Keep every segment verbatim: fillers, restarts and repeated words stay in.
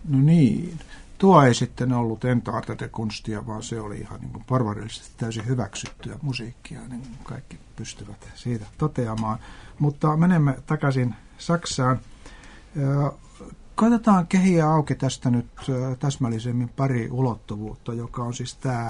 No niin. Tuo ei sitten ollut entartetekunsttia, vaan se oli ihan niin kuin porvarillisesti täysin hyväksyttyä musiikkia, niin kuin kaikki pystyvät siitä toteamaan. Mutta menemme takaisin Saksaan. Koitetaan kehiä auki tästä nyt täsmällisemmin pari ulottuvuutta, joka on siis tämä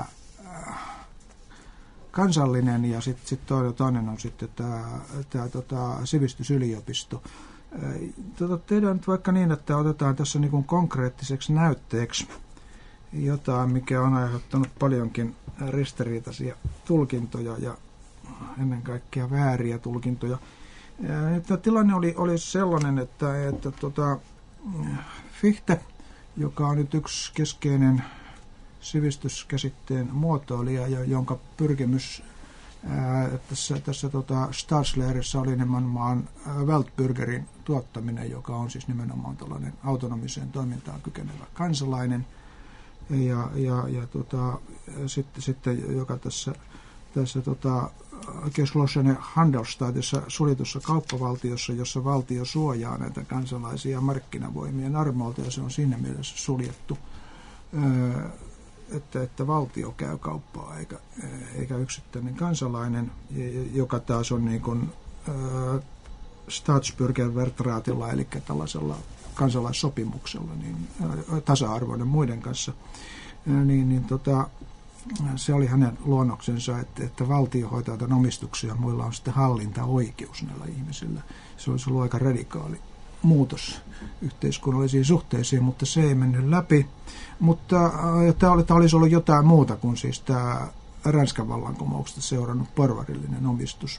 kansallinen ja sitten sit toinen on sitten tämä, tämä tota, sivistysyliopisto. Tota, tehdään nyt vaikka niin, että otetaan tässä niin kuin konkreettiseksi näytteeksi jotain, mikä on aiheuttanut paljonkin ristiriitaisia tulkintoja ja ennen kaikkea vääriä tulkintoja. Tämä tilanne oli, oli sellainen, että, että tota, Fichte, joka on nyt yksi keskeinen sivistyskäsitteen muotoilija, jonka pyrkimys ää, tässä, tässä tota Staatslehressä oli nimenomaan Weltbürgerin tuottaminen, joka on siis nimenomaan tällainen autonomiseen toimintaan kykenevä kansalainen, ja, ja, ja tota, sitten, sitten joka tässä, tässä tota, geschlossene Handelsstaatissa suljetussa kauppavaltiossa, jossa valtio suojaa näitä kansalaisia markkinavoimien armolta, ja se on siinä mielessä suljettu, että, että valtio käy kauppaa eikä, eikä yksittäinen kansalainen, joka taas on niin kuin äh, Staatsbürgervertraatilla, eli tällaisella kansalaissopimuksella, niin, äh, tasa-arvoinen muiden kanssa, äh, niin, niin tota, se oli hänen luonnoksensa, että, että valtio hoitaa tämän omistuksia, muilla on sitten hallintaoikeus näillä ihmisillä. Se olisi ollut aika radikaali muutos yhteiskunnallisiin suhteisiin, mutta se ei mennyt läpi. Mutta tämä olisi ollut jotain muuta kuin siis tämä Ranskan vallankumouksesta seurannut porvarillinen omistus.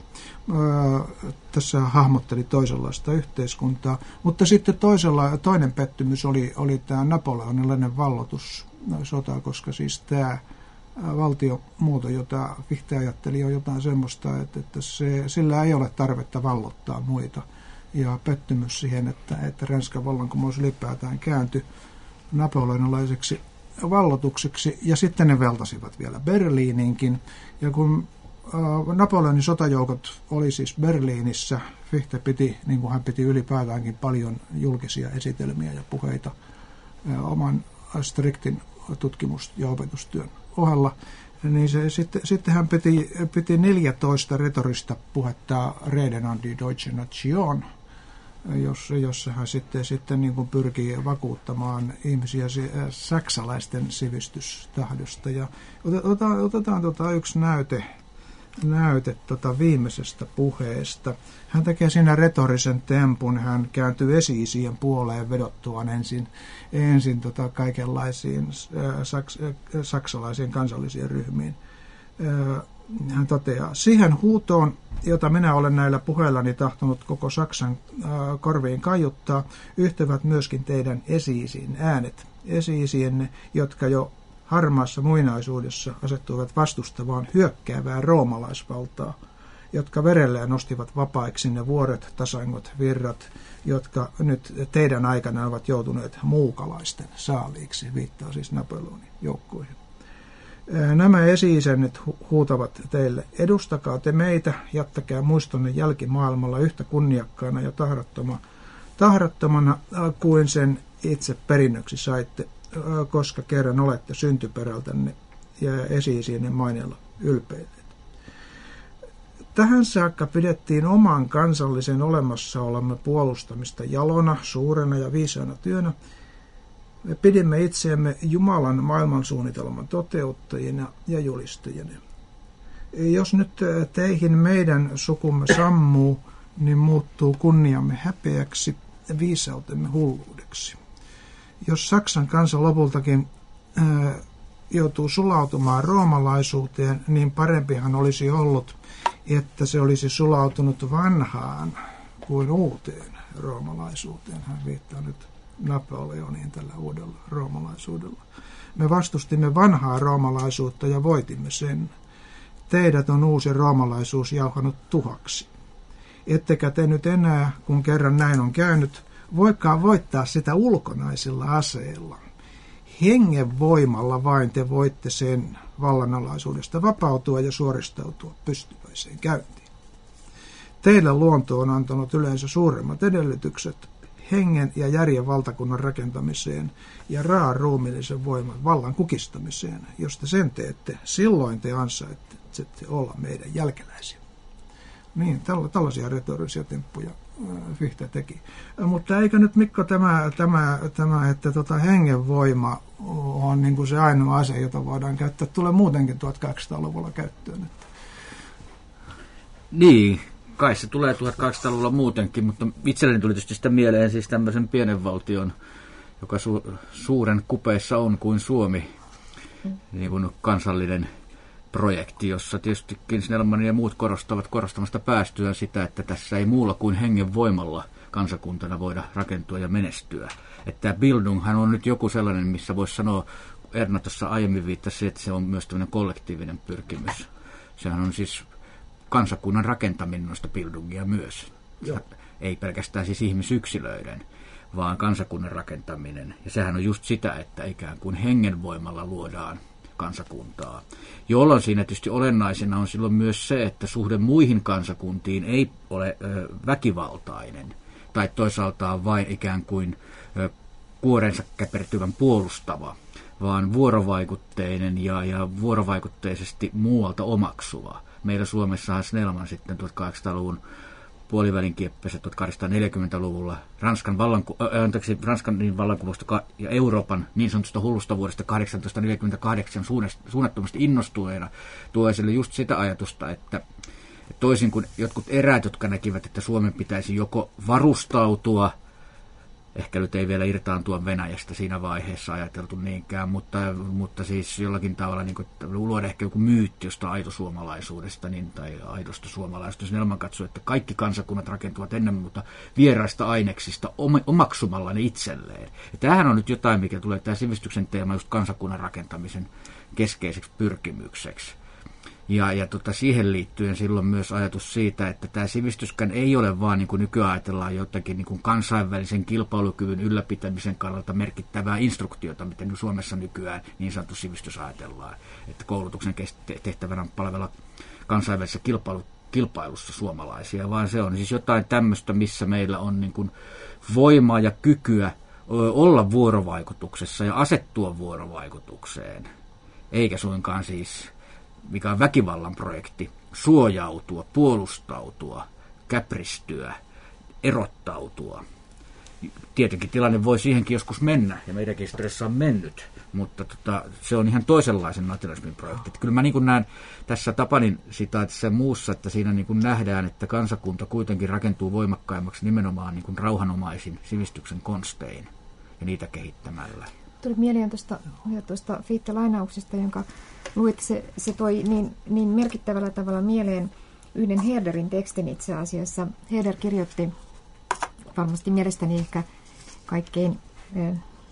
Tässä hahmotteli toisenlaista yhteiskuntaa, mutta sitten toisella, toinen pettymys oli, oli tämä napoleonilainen valloitussota, koska siis tämä valtiomuoto, jota Fichte ajatteli, on jotain semmoista, että, että se, sillä ei ole tarvetta vallottaa muita. Ja pettymys siihen, että, että Ranskan vallankumous ylipäätään kääntyi napoleonilaiseksi vallotukseksi, ja sitten ne veltasivat vielä Berliininkin. Ja kun äh, Napoleonin sotajoukot oli siis Berliinissä, Fichte piti, niin kuin hän piti ylipäätäänkin paljon julkisia esitelmiä ja puheita äh, oman striktin tutkimus- ja opetustyön ohella, niin se, sitten, sitten hän piti, piti neljätoista retorista puhetta Reden an die Deutsche Nation, jossa, jossa hän sitten, sitten niin kuin pyrkii vakuuttamaan ihmisiä saksalaisten sivistystahdosta. Ja otetaan, otetaan tota yksi näyte, näyte tota viimeisestä puheesta. Hän tekee siinä retorisen tempun, hän kääntyy esi-isien puoleen vedottuaan ensin, ensin tota kaikenlaisiin äh, saks, äh, saksalaisiin kansallisiin ryhmiin. Äh, hän toteaa, siihen huutoon, jota minä olen näillä puheillani tahtonut koko Saksan äh, korviin kaiuttaa, yhtyvät myöskin teidän esi-isiin äänet. Esi-isienne, jotka jo harmaassa muinaisuudessa asettuivat vastustamaan hyökkäävää roomalaisvaltaa, jotka verellään nostivat vapaiksi ne vuoret, tasangot, virrat, jotka nyt teidän aikana ovat joutuneet muukalaisten saaliiksi, viittaa siis Napoleonin joukkoihin. Nämä esi-isännet huutavat teille, edustakaa te meitä, jättäkää muistonne jälkimaailmalla yhtä kunniakkaana ja tahrattomana, tahrattomana kuin sen itse perinnöksi saitte, koska kerran olette syntyperältänne ja esi-isienne maineella ylpeilleet. Tähän saakka pidettiin oman kansallisen olemassaolomme puolustamista jalona, suurena ja viisaana työnä. Me pidimme itseämme Jumalan maailmansuunnitelman toteuttajina ja julistajina. Jos nyt teihin meidän sukumme sammuu, niin muuttuu kunniamme häpeäksi, viisautemme hulluudeksi. Jos Saksan kansa lopultakin ää, joutuu sulautumaan roomalaisuuteen, niin parempihan olisi ollut, että se olisi sulautunut vanhaan kuin uuteen roomalaisuuteen. Hän viittaa nyt Napoleoniin tällä uudella roomalaisuudella. Me vastustimme vanhaa roomalaisuutta ja voitimme sen. Teidät on uusi roomalaisuus jauhanut tuhaksi. Ettekä te nyt enää, kun kerran näin on käynyt, voikaan voittaa sitä ulkonaisilla aseilla. Hengen voimalla vain te voitte sen vallanalaisuudesta vapautua ja suoristautua pystyväiseen käyntiin. Teille luonto on antanut yleensä suuremmat edellytykset. hengen ja järjen valtakunnan rakentamiseen ja raan ruumiillisen voiman vallan kukistamiseen. Jos te sen teette, silloin te ansaitsette olla meidän jälkeläisiä. Niin, tällaisia retorisia temppuja Fichte teki. Mutta eikö nyt, Mikko, tämä, tämä, tämä että tota hengenvoima on niin kuin se ainoa ase, jota voidaan käyttää, tulee muutenkin tuhatkahdeksansataaluvulla käyttöön? Että... Niin, kai se tulee tuhatkahdeksansataaluvulla muutenkin, mutta itselleni tuli tietysti sitä mieleen siis tämmöisen pienen valtion, joka su- suuren kupeissa on kuin Suomi, niin kuin kansallinen projekti, jossa tietysti Snellman ja muut korostavat korostamasta päästyä sitä, että tässä ei muulla kuin hengen voimalla kansakuntana voida rakentua ja menestyä. Että tämä Bildunghan on nyt joku sellainen, missä voisi sanoa, Erna tuossa aiemmin viittasi, että se on myös tämmöinen kollektiivinen pyrkimys. Sehän on siis kansakunnan rakentaminen noista Bildungia myös. Joo. Ei pelkästään siis ihmisyksilöiden, vaan kansakunnan rakentaminen. Ja sehän on just sitä, että ikään kuin hengen voimalla luodaan kansakuntaa, jolloin siinä tietysti olennaisena on silloin myös se, että suhde muihin kansakuntiin ei ole ö, väkivaltainen tai toisaalta vain ikään kuin ö, kuorensa käpertyvän puolustava, vaan vuorovaikutteinen ja, ja vuorovaikutteisesti muualta omaksuva. Meillä Suomessahan Snellman sitten tuhatkahdeksansataaluvun puolivälin kieppeessä tuhatkahdeksansataaneljäkymmentäluvulla Ranskan, vallanku- äh, anteeksi, Ranskan niin vallankumousta ja Euroopan niin sanotusta hullusta vuodesta tuhatkahdeksansataaneljäkymmentäkahdeksan suunnattomasti innostuneena tuo esille just sitä ajatusta, että toisin kuin jotkut eräät, jotka näkivät, että Suomen pitäisi joko varustautua, ehkä nyt ei vielä irtaantua Venäjästä siinä vaiheessa ajateltu niinkään, mutta, mutta siis jollakin tavalla niin kuin, luoda ehkä joku myytti jostain aitosuomalaisuudesta niin, tai aidosta suomalaisuudesta. Snellman katsoi, että kaikki kansakunnat rakentuvat ennen muuta vieraista aineksista omaksumalla ne itselleen. Ja tämähän on nyt jotain, mikä tulee tämä sivistyksen teema just kansakunnan rakentamisen keskeiseksi pyrkimykseksi. Ja, ja tota, siihen liittyen silloin myös ajatus siitä, että tämä sivistyskään ei ole vaan niin kuin nykyään ajatellaan jotakin niin kuin kansainvälisen kilpailukyvyn ylläpitämisen kannalta merkittävää instruktiota, miten Suomessa nykyään niin sanottu sivistys ajatellaan. Että koulutuksen tehtävänä on palvella kansainvälisessä kilpailu, kilpailussa suomalaisia, vaan se on siis jotain tämmöistä, missä meillä on niin kuin voimaa ja kykyä olla vuorovaikutuksessa ja asettua vuorovaikutukseen, eikä suinkaan siis mikä on väkivallan projekti, suojautua, puolustautua, käpristyä, erottautua. Tietenkin tilanne voi siihenkin joskus mennä, ja meidänkin historiassa on mennyt, mutta tota, se on ihan toisenlaisen nationalismin projekti. Että kyllä mä niin kuin näen tässä Tapanin sitaatissa ja muussa, että siinä niin kuin nähdään, että kansakunta kuitenkin rakentuu voimakkaimmaksi nimenomaan niin kuin rauhanomaisin sivistyksen konstein ja niitä kehittämällä. Tuli mieleen tuosta, tuosta Fichte-lainauksesta, jonka luit, se, se toi niin, niin merkittävällä tavalla mieleen yhden Herderin tekstin itse asiassa. Herder kirjoitti varmasti mielestäni ehkä kaikkein eh,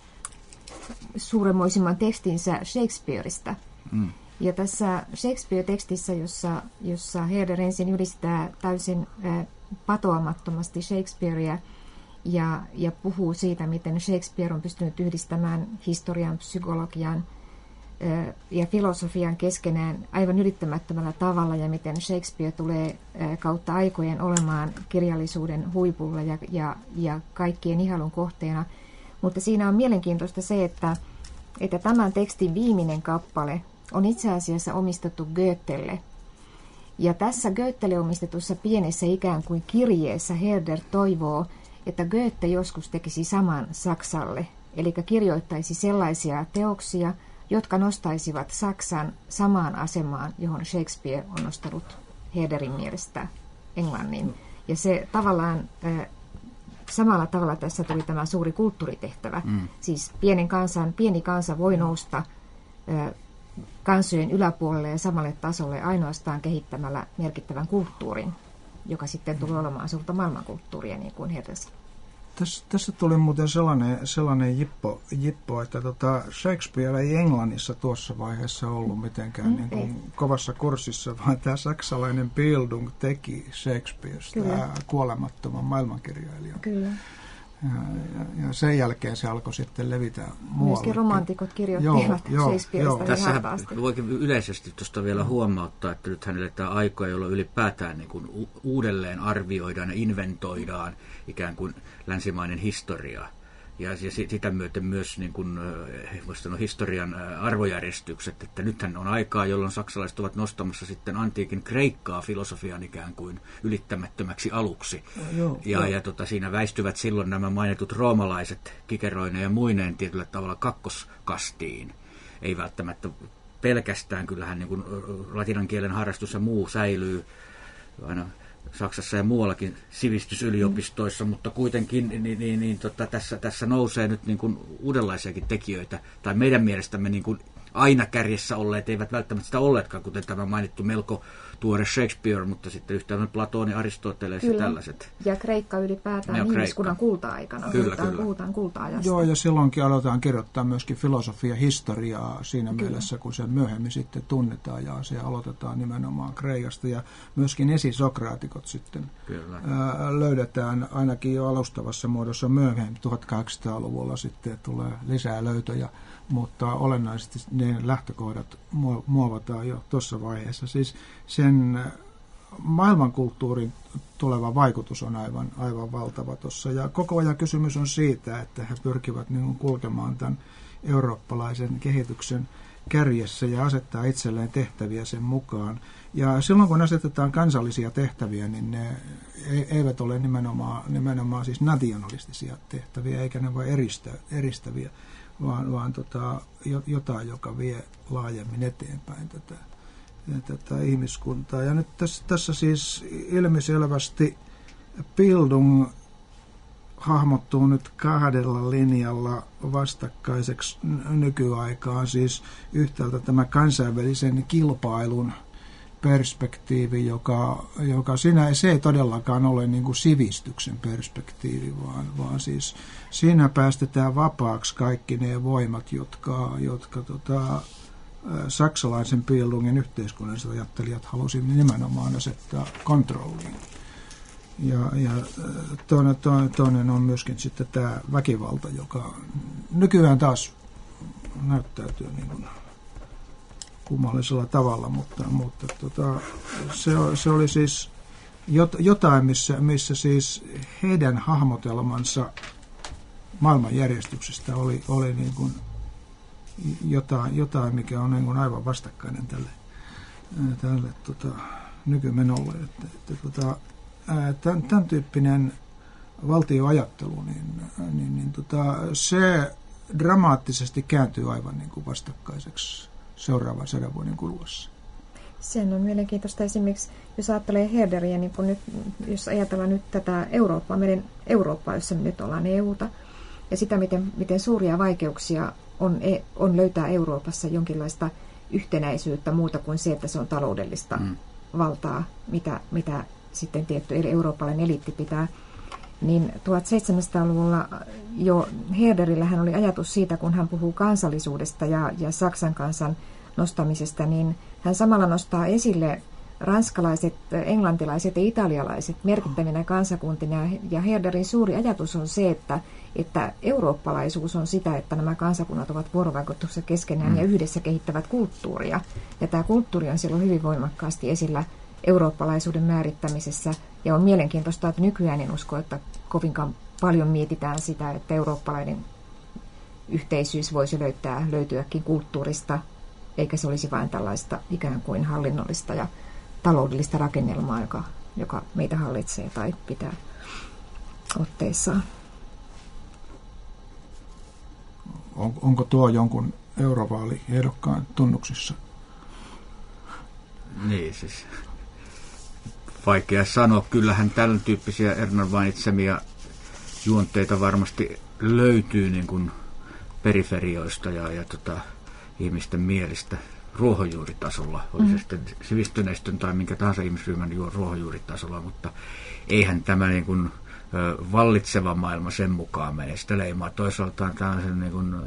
suuremmoisimman tekstinsä Shakespeareista. Mm. Ja tässä Shakespeare-tekstissä, jossa, jossa Herder ensin ylistää täysin eh, patoamattomasti Shakespearea, Ja, ja puhuu siitä, miten Shakespeare on pystynyt yhdistämään historian, psykologian ö, ja filosofian keskenään aivan ylittämättömällä tavalla, ja miten Shakespeare tulee ö, kautta aikojen olemaan kirjallisuuden huipulla ja, ja, ja kaikkien ihailun kohteena. Mutta siinä on mielenkiintoista se, että, että tämän tekstin viimeinen kappale on itse asiassa omistettu Goethelle. Ja tässä Goethelle omistetussa pienessä ikään kuin kirjeessä Herder toivoo, että Goethe joskus tekisi saman Saksalle, eli kirjoittaisi sellaisia teoksia, jotka nostaisivat Saksan samaan asemaan, johon Shakespeare on nostanut Herderin mielestä Englannin. Ja se tavallaan, äh, samalla tavalla tässä tuli tämä suuri kulttuuritehtävä. Mm. Siis pienen kansan, pieni kansa voi nousta äh, kansojen yläpuolelle ja samalle tasolle ainoastaan kehittämällä merkittävän kulttuurin, joka sitten tulee olemaan suurta maailmankulttuuria, niin kuin Herdes. Tässä, tässä tuli muuten sellainen, sellainen jippo, jippo, että tota Shakespeare ei Englannissa tuossa vaiheessa ollut mitenkään mm, niin kuin kovassa kurssissa, vaan tämä saksalainen Bildung teki Shakespearestä kuolemattoman maailmankirjailijan. Kyllä. ja, ja sen jälkeen se alkoi sitten levitä muualle. Myöskin romantikot kirjoittivat Shakespeareista hartaasti. Voikin yleisesti tuosta vielä huomauttaa, että nyt hän eletään aikoja, jolloin ylipäätään niin kuin u- uudelleen arvioidaan ja inventoidaan ikään kuin länsimainen historia. Ja, ja sitä myöten myös niin kuin, sanoa, historian arvojärjestykset, että nythän on aikaa, jolloin saksalaiset ovat nostamassa sitten antiikin Kreikkaa filosofian ikään kuin ylittämättömäksi aluksi. Joo, ja joo. ja tota, siinä väistyvät silloin nämä mainitut roomalaiset Kikeroineen ja muineen tietyllä tavalla kakkoskastiin. Ei välttämättä pelkästään, kyllähän niin kuin latinan kielen harrastus ja muu säilyy aina Saksassa ja muuallakin sivistysyliopistoissa, mm. mutta kuitenkin niin, niin, niin, tota, tässä, tässä nousee nyt niin kuin uudenlaisiakin tekijöitä, tai meidän mielestämme niin kuin aina kärjessä olleet, eivät välttämättä sitä olleetkaan, kuten tämä mainittu melko tuore Shakespeare, mutta sitten yhtään Platoni, Aristoteles ja tällaiset. Ja Kreikka ylipäätään ihmiskunnan kulta-aikana. Kyllä, puhutaan, kyllä. puhutaan kulta-ajasta. Joo, ja silloinkin aletaan kirjoittaa myöskin filosofia historiaa siinä kyllä. mielessä, kun se myöhemmin sitten tunnetaan, ja se aloitetaan nimenomaan Kreikasta, ja myöskin esisokraatikot sitten kyllä. ää, löydetään ainakin jo alustavassa muodossa myöhemmin, tuhatkahdeksansataaluvulla sitten tulee lisää löytöjä, mutta olennaisesti ne lähtökohdat muovataan jo tuossa vaiheessa. Siis sen maailmankulttuurin tuleva vaikutus on aivan, aivan valtava tuossa. Ja koko ajan kysymys on siitä, että he pyrkivät niin kulkemaan tämän eurooppalaisen kehityksen kärjessä ja asettaa itselleen tehtäviä sen mukaan. Ja silloin kun asetetaan kansallisia tehtäviä, niin ne eivät ole nimenomaan, nimenomaan siis nationalistisia tehtäviä, eikä ne voi eristä, eristäviä, vaan, vaan tota, jotain, joka vie laajemmin eteenpäin tätä, tätä ihmiskuntaa. Ja nyt tässä, tässä siis ilmiselvästi Bildung hahmottuu nyt kahdella linjalla vastakkaiseksi nykyaikaan. Siis yhtäältä tämä kansainvälisen kilpailun perspektiivi, joka, joka siinä, se ei todellakaan ole niin kuin sivistyksen perspektiivi, vaan, vaan siis siinä päästetään vapaaksi kaikki ne voimat, jotka, jotka tota, saksalaisen Bildungin yhteiskunnalliset ajattelijat halusivat nimenomaan asettaa kontrolliin. Ja, ja toinen, toinen on myöskin sitten tämä väkivalta, joka nykyään taas näyttäytyy niin kuin kummallisella tavalla, mutta, mutta tota, se, se oli siis jotain, missä, missä siis heidän hahmotelmansa maailmanjärjestyksestä oli, oli niin kuin jotain, jotain, mikä on niin kuin aivan vastakkainen tälle, tälle tota, nykymenolle. Että, että, tota, tämän, tämän tyyppinen valtioajattelu, niin, niin, niin tota, se dramaattisesti kääntyy aivan niin kuin vastakkaiseksi seuraavan sadan vuoden kuluessa. Sen on mielenkiintoista esimerkiksi, jos ajattelee Herderiä, niin kun nyt, jos ajatellaan nyt tätä Eurooppaa, meidän Eurooppaa, jossa me nyt ollaan E U:ta, ja sitä, miten, miten suuria vaikeuksia on, on löytää Euroopassa jonkinlaista yhtenäisyyttä muuta kuin se, että se on taloudellista mm. valtaa, mitä, mitä sitten tietty eurooppalainen eliitti pitää. Niin tuhatseitsemänsataaluvulla jo Herderillähän oli ajatus siitä, kun hän puhuu kansallisuudesta ja, ja Saksan kansan nostamisesta, niin hän samalla nostaa esille ranskalaiset, englantilaiset ja italialaiset merkittävinä kansakuntina. Ja Herderin suuri ajatus on se, että, että eurooppalaisuus on sitä, että nämä kansakunnat ovat vuorovaikutuksessa keskenään mm. ja yhdessä kehittävät kulttuuria. Ja tämä kulttuuri on silloin hyvin voimakkaasti esillä eurooppalaisuuden määrittämisessä. Ja on mielenkiintoista, että nykyään en usko, että kovinkaan paljon mietitään sitä, että eurooppalainen yhteisyys voisi löytää, löytyäkin kulttuurista, eikä se olisi vain tällaista ikään kuin hallinnollista ja taloudellista rakennelmaa, joka, joka meitä hallitsee tai pitää otteessaan. On, onko tuo jonkun eurovaaliehdokkaan tunnuksissa? Niin siis... Vaikea sanoa. Kyllähän tällä tyyppisiä Ernan mainitsemia juonteita varmasti löytyy niin kuin periferioista ja, ja tota, ihmisten mielistä ruohonjuuritasolla. Oli mm-hmm. se sitten sivistyneistön tai minkä tahansa ihmisryhmän ruohonjuuritasolla, mutta eihän tämä niin kuin, vallitseva maailma sen mukaan mene. Sitä leimaa toisaalta tällaisen niin kuin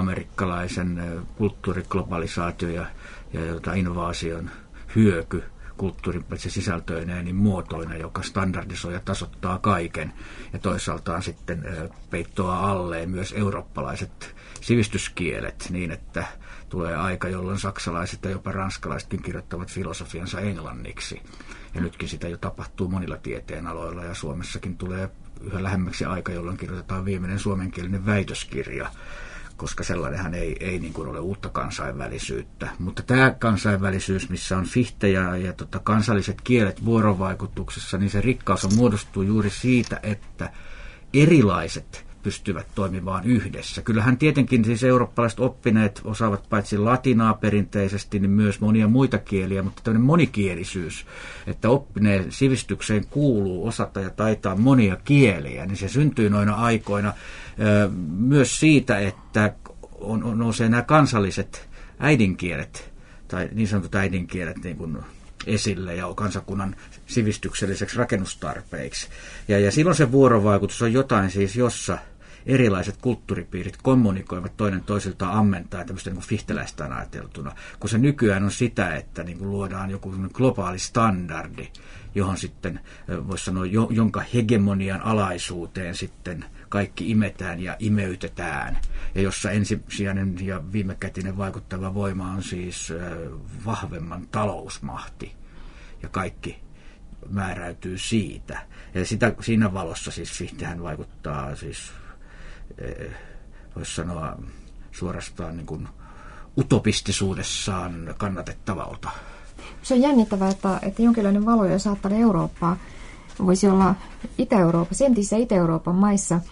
angloamerikkalaisen kulttuuriglobalisaatio ja, ja jota invaasion hyöky kulttuuri, se sisältöineen, niin muotoinen, joka standardisoi ja tasoittaa kaiken. Ja toisaaltaan sitten peittoa alleen myös eurooppalaiset sivistyskielet niin, että tulee aika, jolloin saksalaiset ja jopa ranskalaisetkin kirjoittavat filosofiansa englanniksi. Ja nytkin sitä jo tapahtuu monilla tieteenaloilla, ja Suomessakin tulee yhä lähemmäksi aika, jolloin kirjoitetaan viimeinen suomenkielinen väitöskirja, koska sellainenhan ei, ei niin kuin ole uutta kansainvälisyyttä. Mutta tämä kansainvälisyys, missä on Fichte ja, ja tota, kansalliset kielet vuorovaikutuksessa, niin se rikkaus on muodostuu juuri siitä, että erilaiset pystyvät toimimaan yhdessä. Kyllähän tietenkin siis eurooppalaiset oppineet osaavat paitsi latinaa perinteisesti, niin myös monia muita kieliä, mutta tämmöinen monikielisyys, että oppineen sivistykseen kuuluu osata ja taitaa monia kieliä, niin se syntyy noina aikoina myös siitä, että on, on, nousee nämä kansalliset äidinkielet, tai niin sanotut äidinkielet niin kuin esille ja kansakunnan sivistykselliseksi rakennustarpeiksi. Ja, ja silloin se vuorovaikutus on jotain siis, jossa erilaiset kulttuuripiirit kommunikoivat toinen toisiltaan ammentaa tämmöistä niin kuin fihteläistä ajateltuna, kun se nykyään on sitä, että niin kuin luodaan joku globaali standardi, johon sitten voisi sanoa, jonka hegemonian alaisuuteen sitten kaikki imetään ja imeytetään, ja jossa ensisijainen ja viimekätinen vaikuttava voima on siis vahvemman talousmahti, ja kaikki määräytyy siitä. Ja sitä, siinä valossa siis Fichtehän vaikuttaa siis, voisi sanoa suorastaan niin kuin utopistisuudessaan kannatettavalta. Se on jännittävää, että, että jonkinlainen valo, jos ajattelee Eurooppaa, voisi olla Itä-Euroopassa, entisissä Itä-Euroopan maissa.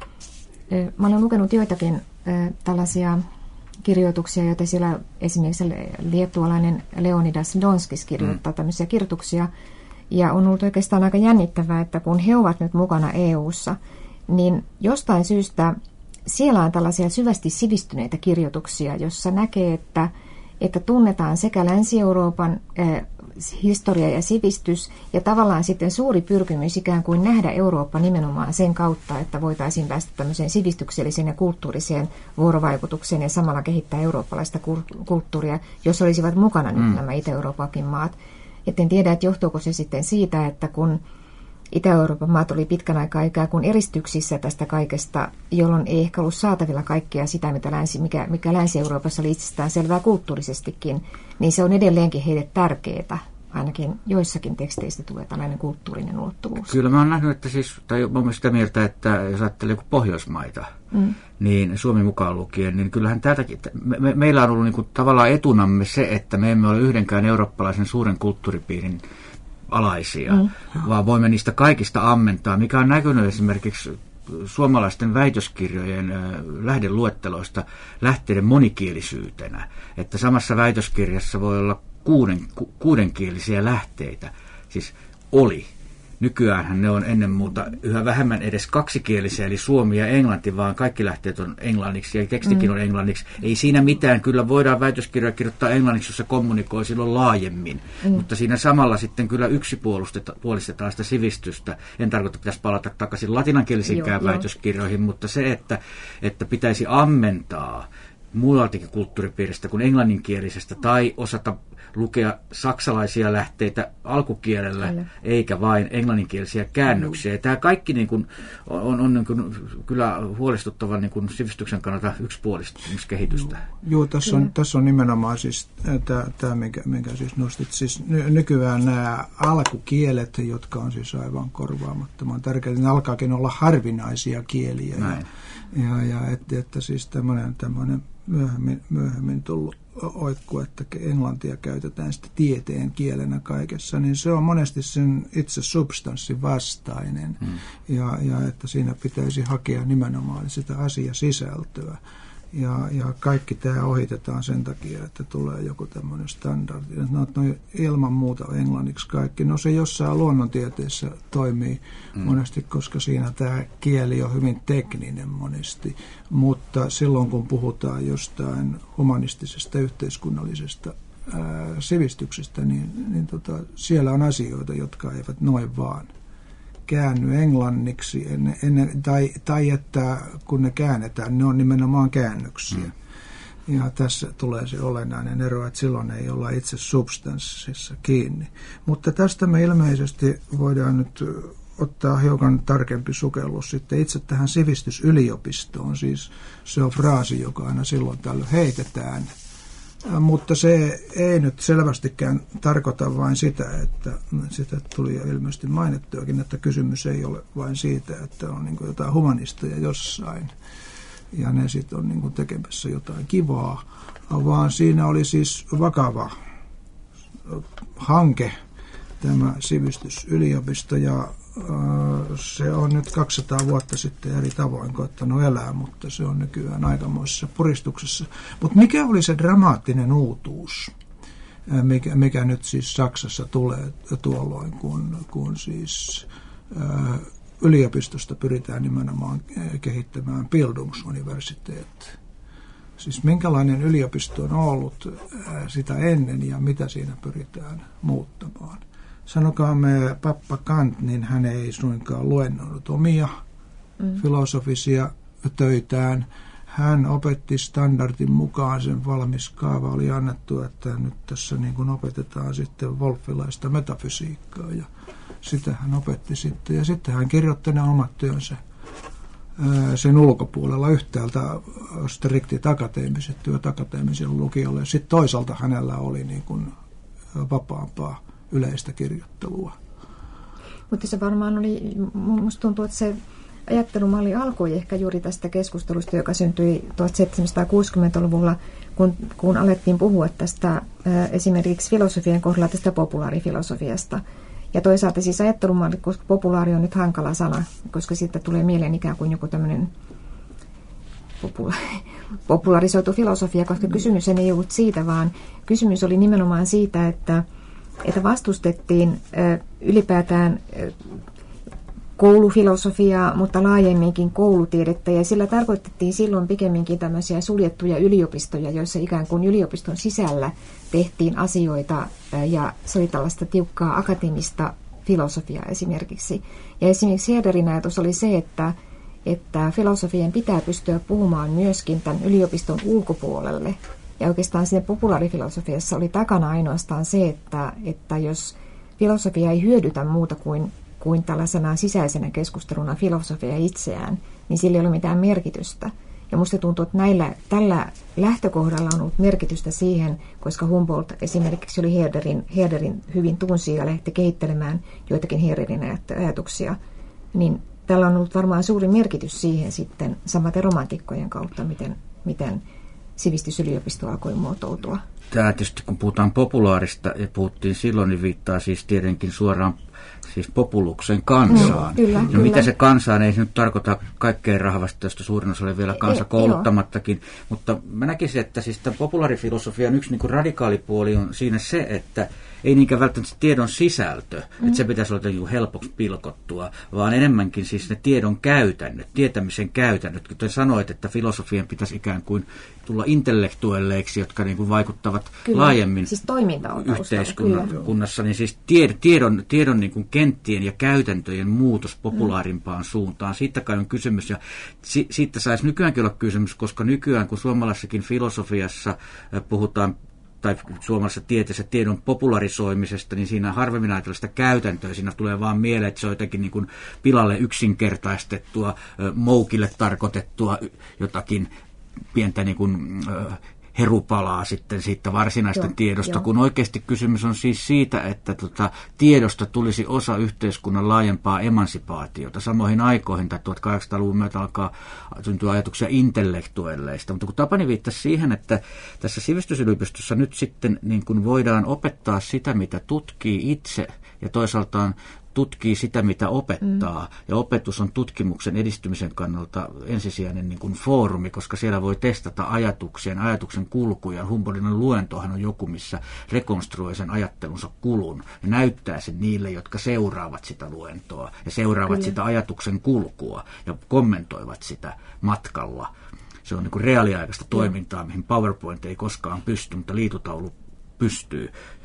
Mä olen lukenut joitakin tällaisia kirjoituksia, joita siellä esimerkiksi liettualainen Leonidas Donskis kirjoittaa mm. tämmöisiä kirjoituksia. Ja on ollut oikeastaan aika jännittävää, että kun he ovat nyt mukana E U:ssa, niin jostain syystä siellä on tällaisia syvästi sivistyneitä kirjoituksia, jossa näkee, että, että tunnetaan sekä Länsi-Euroopan äh, historia ja sivistys, ja tavallaan sitten suuri pyrkimys ikään kuin nähdä Eurooppa nimenomaan sen kautta, että voitaisiin päästä tämmöiseen sivistykselliseen ja kulttuuriseen vuorovaikutukseen ja samalla kehittää eurooppalaista kulttuuria, jos olisivat mukana nyt mm. nämä Itä-Euroopankin maat. Et en tiedä, että johtuuko se sitten siitä, että kun Itä-Euroopan maat oli pitkän aikaa ikään kuin eristyksissä tästä kaikesta, jolloin ei ehkä ollut saatavilla kaikkea sitä, mitä länsi, mikä, mikä Länsi-Euroopassa oli itsestään selvää kulttuurisestikin, niin se on edelleenkin heille tärkeää. Ainakin joissakin teksteistä tulee tällainen kulttuurinen ulottuvuus. Kyllä mä oon nähnyt, että siis, tai mä oon sitä mieltä, että jos ajattelee Pohjoismaita, mm. niin Suomi mukaan lukien, niin kyllähän täältäkin, me, me, meillä on ollut niin kuin tavallaan etunamme se, että me emme ole yhdenkään eurooppalaisen suuren kulttuuripiirin alaisia, mm. vaan voimme niistä kaikista ammentaa, mikä on näkynyt esimerkiksi suomalaisten väitöskirjojen lähdeluetteloista lähteiden monikielisyytenä, että samassa väitöskirjassa voi olla kuuden, ku, kuudenkielisiä lähteitä, siis oli. Nykyäänhän ne on ennen muuta yhä vähemmän edes kaksikielisiä, eli suomi ja englanti, vaan kaikki lähteet on englanniksi ja tekstikin mm. on englanniksi. Ei siinä mitään, kyllä voidaan väitöskirjoja kirjoittaa englanniksi, jos se kommunikoi silloin laajemmin, mm. mutta siinä samalla sitten kyllä yksipuolistetaan sitä sivistystä. En tarkoita, että pitäisi palata takaisin latinankielisinkään väitöskirjoihin, mutta se, että, että pitäisi ammentaa muualtakin kulttuuripiiristä kuin englanninkielisestä tai osata lukea saksalaisia lähteitä alkukielellä, kyllä, eikä vain englanninkielisiä käännöksiä. Mm. Tämä kaikki niin kuin on, on, on niin kuin kyllä huolestuttavan niin kuin sivistyksen kannalta yksipuolistumiskehitystä. Joo, tässä on, tässä on nimenomaan siis tämä, minkä, minkä siis nostit. Siis ny, nykyään nämä alkukielet, jotka on siis aivan korvaamattoman tärkeitä, ne alkaakin olla harvinaisia kieliä. Näin. Ja, ja, ja että, että siis tämmöinen, tämmöinen myöhemmin, myöhemmin tullut oikku, että englantia käytetään sitten tieteen kielenä kaikessa, niin se on monesti sen itse substanssin vastainen. Mm. Ja, ja että siinä pitäisi hakea nimenomaan sitä asiasisältöä. Ja, ja kaikki tämä ohitetaan sen takia, että tulee joku tämmöinen standardi. No, no ilman muuta englanniksi kaikki. No se jossain luonnontieteessä toimii mm. monesti, koska siinä tämä kieli on hyvin tekninen monesti. Mutta silloin kun puhutaan jostain humanistisesta yhteiskunnallisesta ää, sivistyksestä, niin, niin tota, siellä on asioita, jotka eivät noin vaan käänny englanniksi, en, en, tai, tai että kun ne käännetään, ne on nimenomaan käännöksiä. Mm. Ja tässä tulee se olennainen ero, että silloin ei olla itse substanssissa kiinni. Mutta tästä me ilmeisesti voidaan nyt ottaa hiukan tarkempi sukellus sitten itse tähän sivistysyliopistoon. Siis se on fraasi, joka aina silloin tällöin heitetään. Mutta se ei nyt selvästikään tarkoita vain sitä, että sitä tuli jo ilmeisesti mainittuakin, että kysymys ei ole vain siitä, että on niin kuin jotain humanisteja jossain ja ne sitten on niin kuin tekemässä jotain kivaa, vaan siinä oli siis vakava hanke, tämä sivistysyliopisto, ja se on nyt kaksisataa vuotta sitten eri tavoin koettanut elää, mutta se on nykyään aikamoisessa puristuksessa. Mutta mikä oli se dramaattinen uutuus, mikä, mikä nyt siis Saksassa tulee tuolloin, kun, kun siis ää, yliopistosta pyritään nimenomaan kehittämään Bildungsuniversiteet. Siis minkälainen yliopisto on ollut ää, sitä ennen ja mitä siinä pyritään muuttamaan. Sanokaamme Pappa Kant, niin hän ei suinkaan luennoinut omia mm. filosofisia töitään. Hän opetti standardin mukaan, sen valmis kaava oli annettu, että nyt tässä niin kuin opetetaan sitten wolffilaista metafysiikkaa, ja sitä hän opetti sitten. Ja sitten hän kirjoitti nämä omat työnsä sen ulkopuolella, yhtäältä striktit akateemiset työt akateemiselle lukiolle, ja sitten toisaalta hänellä oli niin kuin vapaampaa yleistä kirjoittelua. Mutta se varmaan oli, musta tuntuu, että se ajattelumalli alkoi ehkä juuri tästä keskustelusta, joka syntyi tuhatseitsemänsataakuusikymmentäluvulla, kun, kun alettiin puhua tästä ää, esimerkiksi filosofian kohdalla tästä populaarifilosofiasta. Ja toisaalta siis ajattelumalli, koska populaari on nyt hankala sana, koska siitä tulee mieleen ikään kuin joku tämmöinen popula- popularisoitu filosofia, koska kysymys ei ollut siitä, vaan kysymys oli nimenomaan siitä, että että vastustettiin ylipäätään koulufilosofiaa, mutta laajemminkin koulutiedettä, ja sillä tarkoitettiin silloin pikemminkin tämmöisiä suljettuja yliopistoja, joissa ikään kuin yliopiston sisällä tehtiin asioita, ja se oli tällaista tiukkaa akateemista filosofiaa esimerkiksi. Ja esimerkiksi Herderin ajatus oli se, että, että filosofien pitää pystyä puhumaan myöskin tämän yliopiston ulkopuolelle. Ja oikeastaan siinä populaarifilosofiassa oli takana ainoastaan se, että, että jos filosofia ei hyödytä muuta kuin, kuin tällaisena sisäisenä keskusteluna filosofia itseään, niin sillä ei ole mitään merkitystä. Ja musta tuntuu, että näillä, tällä lähtökohdalla on ollut merkitystä siihen, koska Humboldt esimerkiksi oli Herderin, Herderin hyvin tunsi ja lähti kehittelemään joitakin Herderin ajatuksia, niin tällä on ollut varmaan suuri merkitys siihen sitten samaten romantikkojen kautta, miten, miten sivistysyliopisto alkoi muotoutua. Tämä tietysti, kun puhutaan populaarista ja puhuttiin silloin, niin viittaa siis tietenkin suoraan siis populuksen kansaan. No, kyllä, ja kyllä. mitä se kansaan, ei se nyt tarkoita kaikkein rahvasta, josta suurin osa oli vielä kansa kouluttamattakin. Mutta mä näkisin, että siis tämä populaarifilosofian yksi niin kuin radikaalipuoli on siinä se, että ei niinkään välttämättä tiedon sisältö, mm. että se pitäisi olla niin helpoksi pilkottua, vaan enemmänkin siis ne tiedon käytännöt, tietämisen käytännöt. Kuten sanoit, että filosofian pitäisi ikään kuin tulla intellektuelleiksi, jotka niin kuin vaikuttavat kyllä. laajemmin siis yhteiskunnassa, niin siis tiedon, tiedon niin kuin kenttien ja käytäntöjen muutos populaarimpaan mm. suuntaan. Siitä kai on kysymys, ja si- siitä saisi nykyäänkin olla kysymys, koska nykyään kun suomalaisessakin filosofiassa puhutaan tai suomalaisessa tieteessä tiedon popularisoimisesta, niin siinä harvemmin ajatellaan sitä käytäntöä. Siinä tulee vaan mieleen, että se on jotenkin niin kuin pilalle yksinkertaistettua, moukille tarkoitettua jotakin pientä niin kuin herupalaa sitten siitä varsinaista joo, tiedosta, jo. kun oikeasti kysymys on siis siitä, että tota, tiedosta tulisi osa yhteiskunnan laajempaa emansipaatiota. Samoihin aikoihin, tai tuhatkahdeksansataaluvun myötä alkaa syntyä ajatuksia intellektuelleista. Mutta kun Tapani viittasi siihen, että tässä sivistysyliopistossa nyt sitten niin kun voidaan opettaa sitä, mitä tutkii itse, ja toisaaltaan tutkii sitä, mitä opettaa. Mm. Ja opetus on tutkimuksen edistymisen kannalta ensisijainen niin kuin foorumi, koska siellä voi testata ajatuksia, ajatuksen kulkuja. Humboldtin luentohan on joku, missä rekonstruoi sen ajattelunsa kulun ja näyttää sen niille, jotka seuraavat sitä luentoa ja seuraavat Kyllä. sitä ajatuksen kulkua ja kommentoivat sitä matkalla. Se on niin kuin reaaliaikaista toimintaa, mihin PowerPoint ei koskaan pysty, mutta liitutaulu pystyy.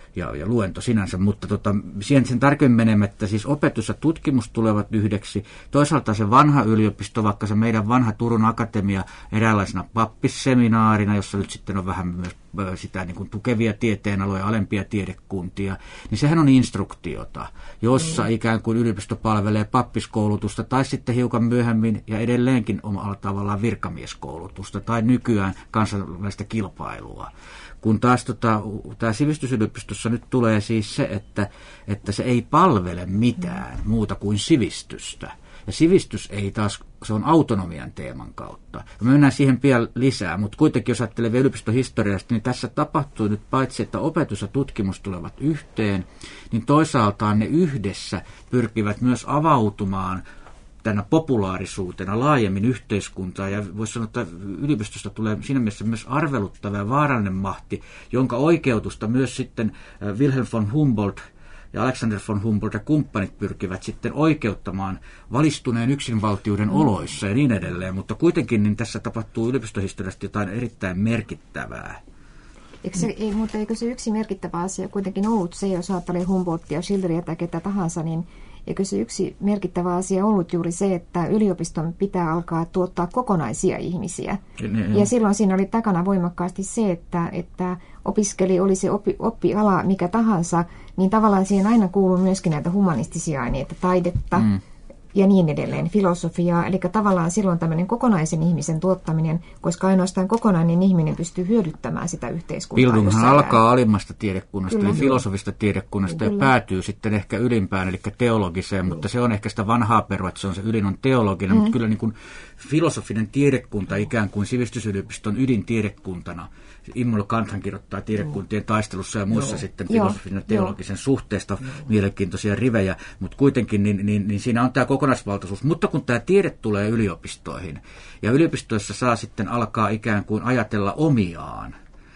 ja, ja luento sinänsä, mutta tota, siihen sen tarkemmin menemättä, siis opetus ja tutkimus tulevat yhdeksi. Toisaalta se vanha yliopisto, vaikka se meidän vanha Turun Akatemia eräänlaisena pappisseminaarina, jossa nyt sitten on vähän myös sitä niin kuin tukevia tieteenaloja, alempia tiedekuntia, niin sehän on instruktiota, jossa mm. ikään kuin yliopisto palvelee pappiskoulutusta tai sitten hiukan myöhemmin ja edelleenkin omalla tavallaan virkamieskoulutusta tai nykyään kansainvälistä kilpailua. Kun taas tota, tämä sivistysyliopistossa nyt tulee siis se, että, että se ei palvele mitään muuta kuin sivistystä. Ja sivistys ei taas, se on autonomian teeman kautta. Ja me mennään siihen pian lisää, mutta kuitenkin jos ajattelee yliopistohistoriasta, niin tässä tapahtuu nyt paitsi, että opetus ja tutkimus tulevat yhteen, niin toisaaltaan ne yhdessä pyrkivät myös avautumaan tänä populaarisuutena laajemmin yhteiskuntaa, ja voisi sanoa, että yliopistosta tulee siinä mielessä myös arveluttava ja vaarallinen mahti, jonka oikeutusta myös sitten Wilhelm von Humboldt ja Alexander von Humboldt ja kumppanit pyrkivät sitten oikeuttamaan valistuneen yksinvaltiuden oloissa ja niin edelleen, mutta kuitenkin niin tässä tapahtuu yliopistohistoriasta jotain erittäin merkittävää. Eikö se, ei, mutta eikö se yksi merkittävä asia kuitenkin ollut se, jos ajattelee Humboldtia, Schilleria tai ketä tahansa, niin eikö se yksi merkittävä asia ollut juuri se, että yliopiston pitää alkaa tuottaa kokonaisia ihmisiä. Ne, ja silloin siinä oli takana voimakkaasti se, että, että opiskeli, oli se oppi, oppiala mikä tahansa, niin tavallaan siihen aina kuuluu myöskin näitä humanistisia aineita, taidetta mm. ja niin edelleen, filosofiaa. Eli tavallaan silloin tämmöinen kokonaisen ihmisen tuottaminen, koska ainoastaan kokonainen ihminen pystyy hyödyttämään sitä yhteiskuntaa. Bildunghan alkaa alimmasta tiedekunnasta, Kyllä. eli filosofista tiedekunnasta, Kyllä. ja päätyy sitten ehkä ylimpään, eli teologiseen, Kyllä. mutta se on ehkä sitä vanhaa perua, että se on se ylin on teologinen, mm. mutta kyllä niin kuin filosofinen tiedekunta ikään kuin sivistysyliopiston ydintiedekuntana. Immanuel Kanthan kirjoittaa tiedekuntien taistelussa ja muissa Joo. sitten filosofisen ja teologisen Joo. suhteesta Joo. mielenkiintoisia rivejä, mutta kuitenkin niin, niin, niin siinä on tämä kokonaisvaltaisuus. Mutta kun tämä tiede tulee yliopistoihin ja yliopistoissa saa sitten alkaa ikään kuin ajatella omiaan,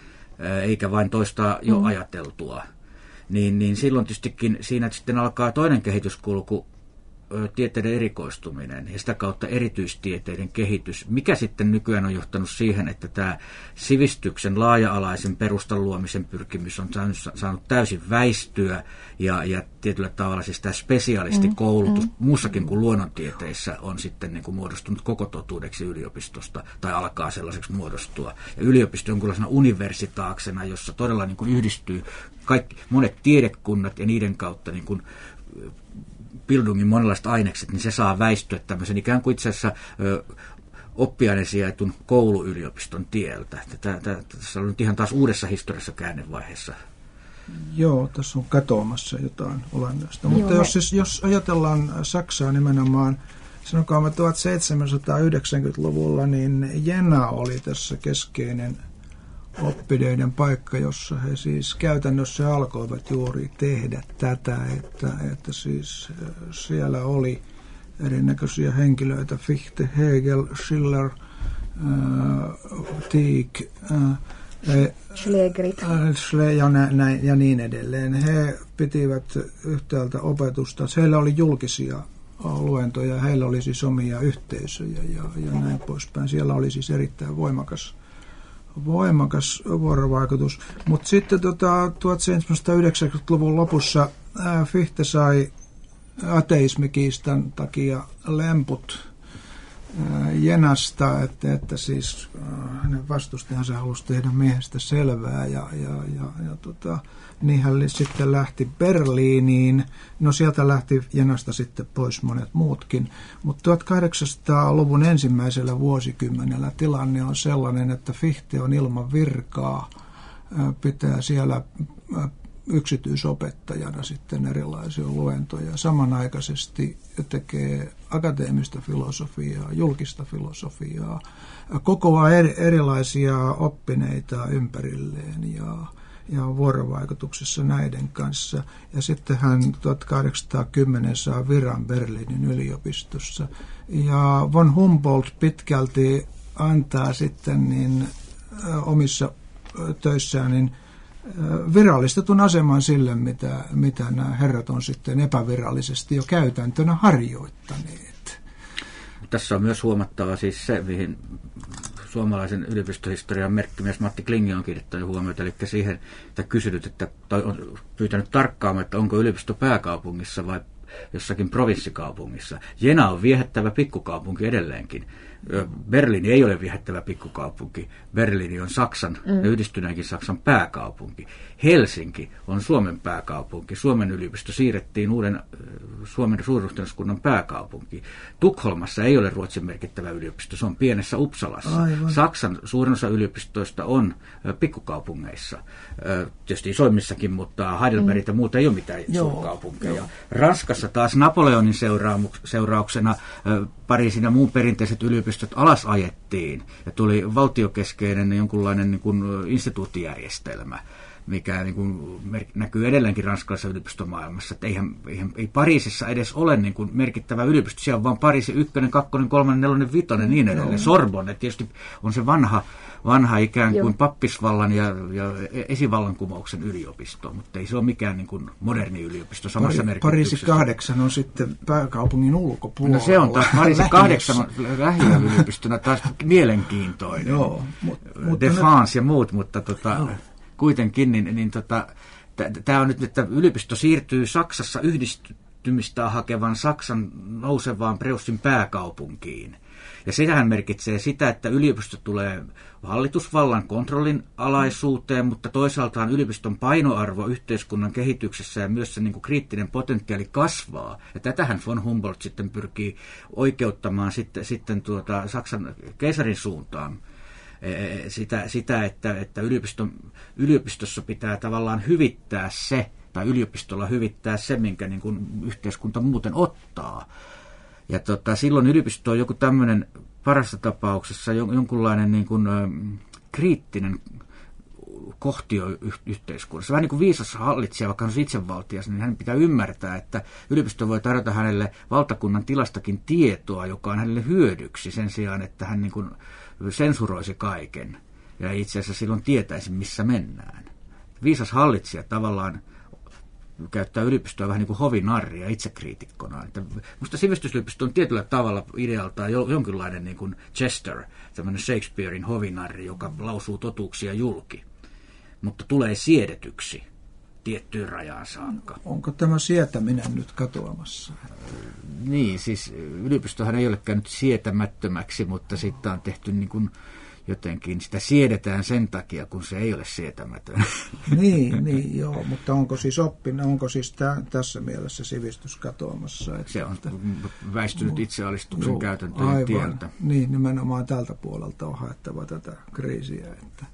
eikä vain toistaa jo mm. ajateltua, niin, niin silloin tietystikin siinä sitten alkaa toinen kehityskulku, tieteiden erikoistuminen ja sitä kautta erityistieteiden kehitys, mikä sitten nykyään on johtanut siihen, että tämä sivistyksen laaja-alaisen perustan luomisen pyrkimys on saanut, saanut täysin väistyä ja, ja tietyllä tavalla siis tämä spesialistikoulutus mm, mm, muussakin kuin luonnontieteissä on sitten niin kuin muodostunut koko totuudeksi yliopistosta tai alkaa sellaiseksi muodostua. Ja yliopisto on jonkinlaisena universitaaksena, jossa todella niin kuin yhdistyy kaikki, monet tiedekunnat ja niiden kautta niin kuin Bildungin monenlaiset ainekset, niin se saa väistyä tämmöisen ikään kuin itse asiassa ö, oppiaine sijaitun kouluyliopiston tieltä. Tässä on nyt ihan taas uudessa historiassa käännevaiheessa. Joo, tässä on katoamassa jotain olennaista. Mutta Joo, jos, siis, jos ajatellaan Saksaa nimenomaan, sanokaamme tuhatseitsemänsataayhdeksänkymmentäluvulla, niin Jena oli tässä keskeinen oppineiden paikka, jossa he siis käytännössä alkoivat juuri tehdä tätä, että, että siis siellä oli erinäköisiä henkilöitä, Fichte, Hegel, Schiller, äh, Tieck, äh, äh, ja, nä, ja niin edelleen. He pitivät yhtäältä opetusta, heillä oli julkisia luentoja, heillä oli siis omia yhteisöjä ja, ja näin poispäin. Siellä oli siis erittäin voimakas voimakas vuorovaikutus. Mutta sitten tota, tuhatseitsemänsataayhdeksänkymmentäluvun lopussa ää, Fichte sai ateismikiistan takia lemput ää, Jenasta, että, että siis ää, hänen vastustajansa halusi tehdä miehestä selvää ja, ja, ja, ja tota, niin hän sitten lähti Berliiniin. No sieltä lähti Jenasta sitten pois monet muutkin, mutta tuhatkahdeksansataaluvun ensimmäisellä vuosikymmenellä tilanne on sellainen, että Fichte on ilman virkaa, pitää siellä yksityisopettajana sitten erilaisia luentoja. Samanaikaisesti tekee akateemista filosofiaa, julkista filosofiaa, kokoaa erilaisia oppineita ympärilleen ja ja vuorovaikutuksessa näiden kanssa. Ja sitten hän tuhatkahdeksansataakymmenen saa viran Berliinin yliopistossa. Ja von Humboldt pitkälti antaa sitten niin, omissa töissään niin, virallistetun aseman sille, mitä, mitä nämä herrat on sitten epävirallisesti jo käytäntönä harjoittaneet. Tässä on myös huomattava siis se, mihin suomalaisen yliopistohistorian merkkimies Matti Klinge on kiinnittänyt huomiota, eli siihen, että kysynyt, että, tai on pyytänyt tarkkaamaan, että onko yliopisto pääkaupungissa vai jossakin provinssikaupungissa. Jena on viehättävä pikkukaupunki edelleenkin. Berliini ei ole viehättävä pikkukaupunki. Berliini on Saksan mm. ja yhdistyneenkin Saksan pääkaupunki. Helsinki on Suomen pääkaupunki. Suomen yliopisto siirrettiin uuden Suomen suurruhtinaskunnan pääkaupunki. Tukholmassa ei ole Ruotsin merkittävä yliopisto. Se on pienessä Uppsalassa. Aivan. Saksan suurin osa yliopistoista on pikkukaupungeissa. Tietysti isoimmissakin, mutta Heidelberg mm. ja muuta ei ole mitään Joo. suurkaupunkeja. Joo. Ranskassa taas Napoleonin seurauksena Pariisin ja muun perinteiset yliopistot alas ajettiin ja tuli valtiokeskeinen jonkunlainen niin kuin instituuttijärjestelmä, mikä niin kuin näkyy edelleenkin ranskalaisessa yliopistomaailmassa. Että eihän, eihän, ei Pariisissa edes ole niin kuin merkittävä yliopisto. Siellä on vain Pariisin ykkönen, kakkonen, kolmannen, nelonen, vitonen, niin edelleen. No. Sorbonne tietysti on se vanha, vanha ikään kuin Joo. pappisvallan ja, ja esivallankumouksen yliopisto, mutta ei se ole mikään niin kuin moderni yliopisto samassa Pari, merkityksessä. Pariisi kahdeksan on sitten pääkaupungin ulkopuolella. No se on taas Pariisi kahdeksan on lähiöyliopistoina taas mielenkiintoinen. Joo, mutta Defense ja muut, mutta tota... No. Kuitenkin, niin, niin tota, tämä on nyt, että yliopisto siirtyy Saksassa yhdistymistä hakevan Saksan nousevaan Preussin pääkaupunkiin. Ja sitähän merkitsee sitä, että yliopisto tulee hallitusvallan kontrollin alaisuuteen, mutta toisaaltaan yliopiston painoarvo yhteiskunnan kehityksessä ja myös se niin kuin kriittinen potentiaali kasvaa. Ja tätähän von Humboldt sitten pyrkii oikeuttamaan sitten, sitten tuota Saksan keisarin suuntaan. Sitä, sitä että, että yliopiston, yliopistossa pitää tavallaan hyvittää se, tai yliopistolla hyvittää se, minkä niin kuin yhteiskunta muuten ottaa. Ja tota, silloin yliopisto on joku tämmöinen parasta tapauksessa jonkunlainen niin kuin, ä, kriittinen kohtio yhteiskunnassa. Vähän niin kuin viisas hallitsija, vaikka on itsevaltias, niin hän pitää ymmärtää, että yliopisto voi tarjota hänelle valtakunnan tilastakin tietoa, joka on hänelle hyödyksi sen sijaan, että hän niin kuin sensuroisi kaiken ja itse asiassa silloin tietäisi, missä mennään. Viisas hallitsija tavallaan käyttää yliopistoa vähän niin kuin hovinarria itsekriitikkona. Minusta sivistysyliopisto on tietyllä tavalla idealtaan jonkinlainen niin kuin Chester, tämmöinen Shakespearein hovinarri, joka lausuu totuuksia julki, mutta tulee siedetyksi tiettyyn rajaan saakka. Onko tämä sietäminen nyt katoamassa? Niin, siis yliopistohan ei ole käynyt sietämättömäksi, mutta sitten on tehty niin kuin jotenkin, sitä siedetään sen takia, kun se ei ole sietämätön. Niin, niin joo, mutta onko siis oppina, onko siis tä, tässä mielessä sivistys katoamassa? Että, se on väistynyt itsealistuksen käytäntöjen tieltä. Niin, nimenomaan tältä puolelta on haettava tätä kriisiä, että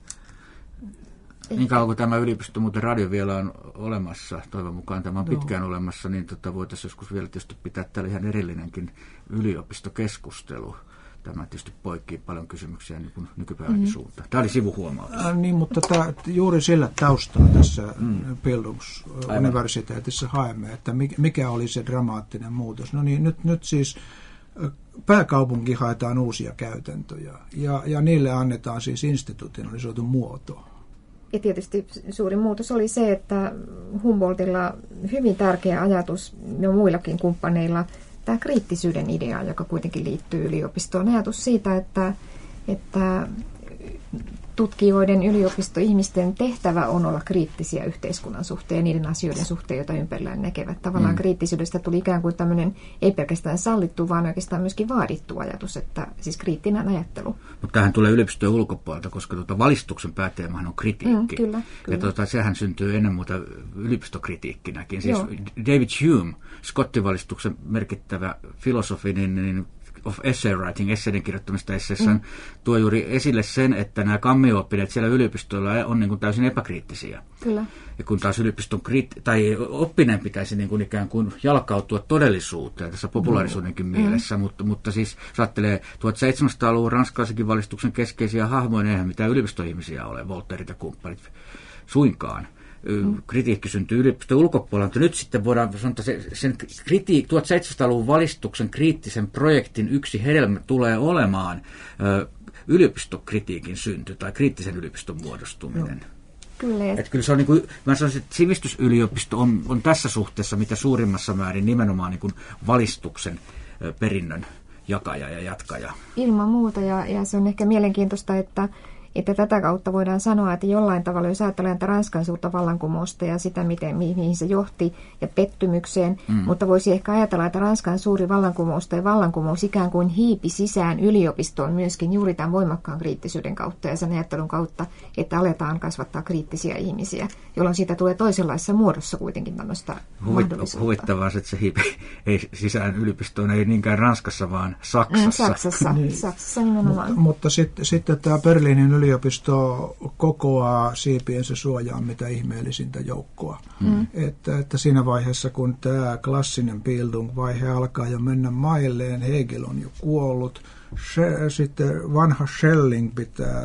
niin kauan kuin tämä yliopisto muuten radio vielä on olemassa, toivon mukaan tämä on pitkään Joo. olemassa, niin tota voitaisiin joskus vielä tietysti pitää täällä ihan erillinenkin yliopistokeskustelu. Tämä tietysti poikkii paljon kysymyksiä niin kuin nykypäivänkin mm. suuntaan. Tämä oli sivuhuomautus. Äh, niin, mutta tämä, juuri sillä taustaa tässä mm. Bildungsuniversiteetissa haemme, että mikä oli se dramaattinen muutos. No niin, nyt, nyt siis pääkaupunki haetaan uusia käytäntöjä ja, ja niille annetaan siis institutionalisoitu muoto. Ja tietysti suurin muutos oli se, että Humboldtilla hyvin tärkeä ajatus, ja muillakin kumppaneilla, tämä kriittisyyden idea, joka kuitenkin liittyy yliopistoon. Ajatus siitä, että, että tutkijoiden, yliopistoihmisten tehtävä on olla kriittisiä yhteiskunnan suhteen ja niiden asioiden suhteen, joita ympärillään näkevät. Tavallaan mm. kriittisyydestä tuli ikään kuin tämmöinen ei pelkästään sallittu, vaan oikeastaan myöskin vaadittu ajatus, että siis kriittinen ajattelu. Mutta tämähän tulee yliopistojen ulkopuolelta, koska tuota valistuksen pääteemahan on kritiikki. Mm, kyllä, kyllä. Ja tuota, sehän syntyy ennen muuta yliopistokritiikkinäkin. Siis David Hume, skottivalistuksen merkittävä filosofi, niin, niin of essay writing, esseiden kirjoittamista esseessä, mm. tuo juuri esille sen, että nämä kammio-oppineet siellä yliopistoilla on niin kuin täysin epäkriittisiä. Kyllä. Ja kun taas yliopiston kriitt- tai oppineen pitäisi niin kuin ikään kuin jalkautua todellisuuteen tässä populaarisuudenkin mm. mielessä, mutta, mutta siis jos ajattelee tuhatseitsemänsataaluvun ranskalaisenkin valistuksen keskeisiä hahmoja, eihän mitään yliopistoihmisiä ole, Voltairet ja kumppanit, suinkaan. Mm. Kritiikki syntyy yliopiston ulkopuolella, mutta nyt sitten voidaan sanoa, että sen kritiik, tuhatseitsemänsataaluvun valistuksen kriittisen projektin yksi hedelmä tulee olemaan ö, yliopistokritiikin synty tai kriittisen yliopiston muodostuminen. Mm. Kyllä. Että kyllä se on niin kuin, mä sanoisin, että sivistysyliopisto on, on tässä suhteessa mitä suurimmassa määrin nimenomaan niin kuin valistuksen ö, perinnön jakaja ja jatkaja. Ilman muuta, ja, ja se on ehkä mielenkiintoista, että Että tätä kautta voidaan sanoa, että jollain tavalla, jos ajatellaan että Ranskan suurta vallankumousta ja sitä, miten, mihin se johti ja pettymykseen, mm. mutta voisi ehkä ajatella, että Ranskan suuri vallankumous tai vallankumous ikään kuin hiipi sisään yliopistoon myöskin juuri tämän voimakkaan kriittisyyden kautta ja sen ajattelun kautta, että aletaan kasvattaa kriittisiä ihmisiä, jolloin siitä tulee toisenlaisessa muodossa kuitenkin tämmöistä mahdollisuutta. Huvittavaa, että se hiipi ei sisään yliopistoon, ei niinkään Ranskassa, vaan Saksassa. Mm, Saksassa, niin. Saksassa nimenomaan. Mutta, mutta sitten, sitten tämä Berliinin yliopisto kokoaa siipiensä suojaan mitä ihmeellisintä joukkoa. Mm. Että, että siinä vaiheessa, kun tämä klassinen Bildung-vaihe alkaa jo mennä mailleen, Hegel on jo kuollut, se, sitten vanha Schelling pitää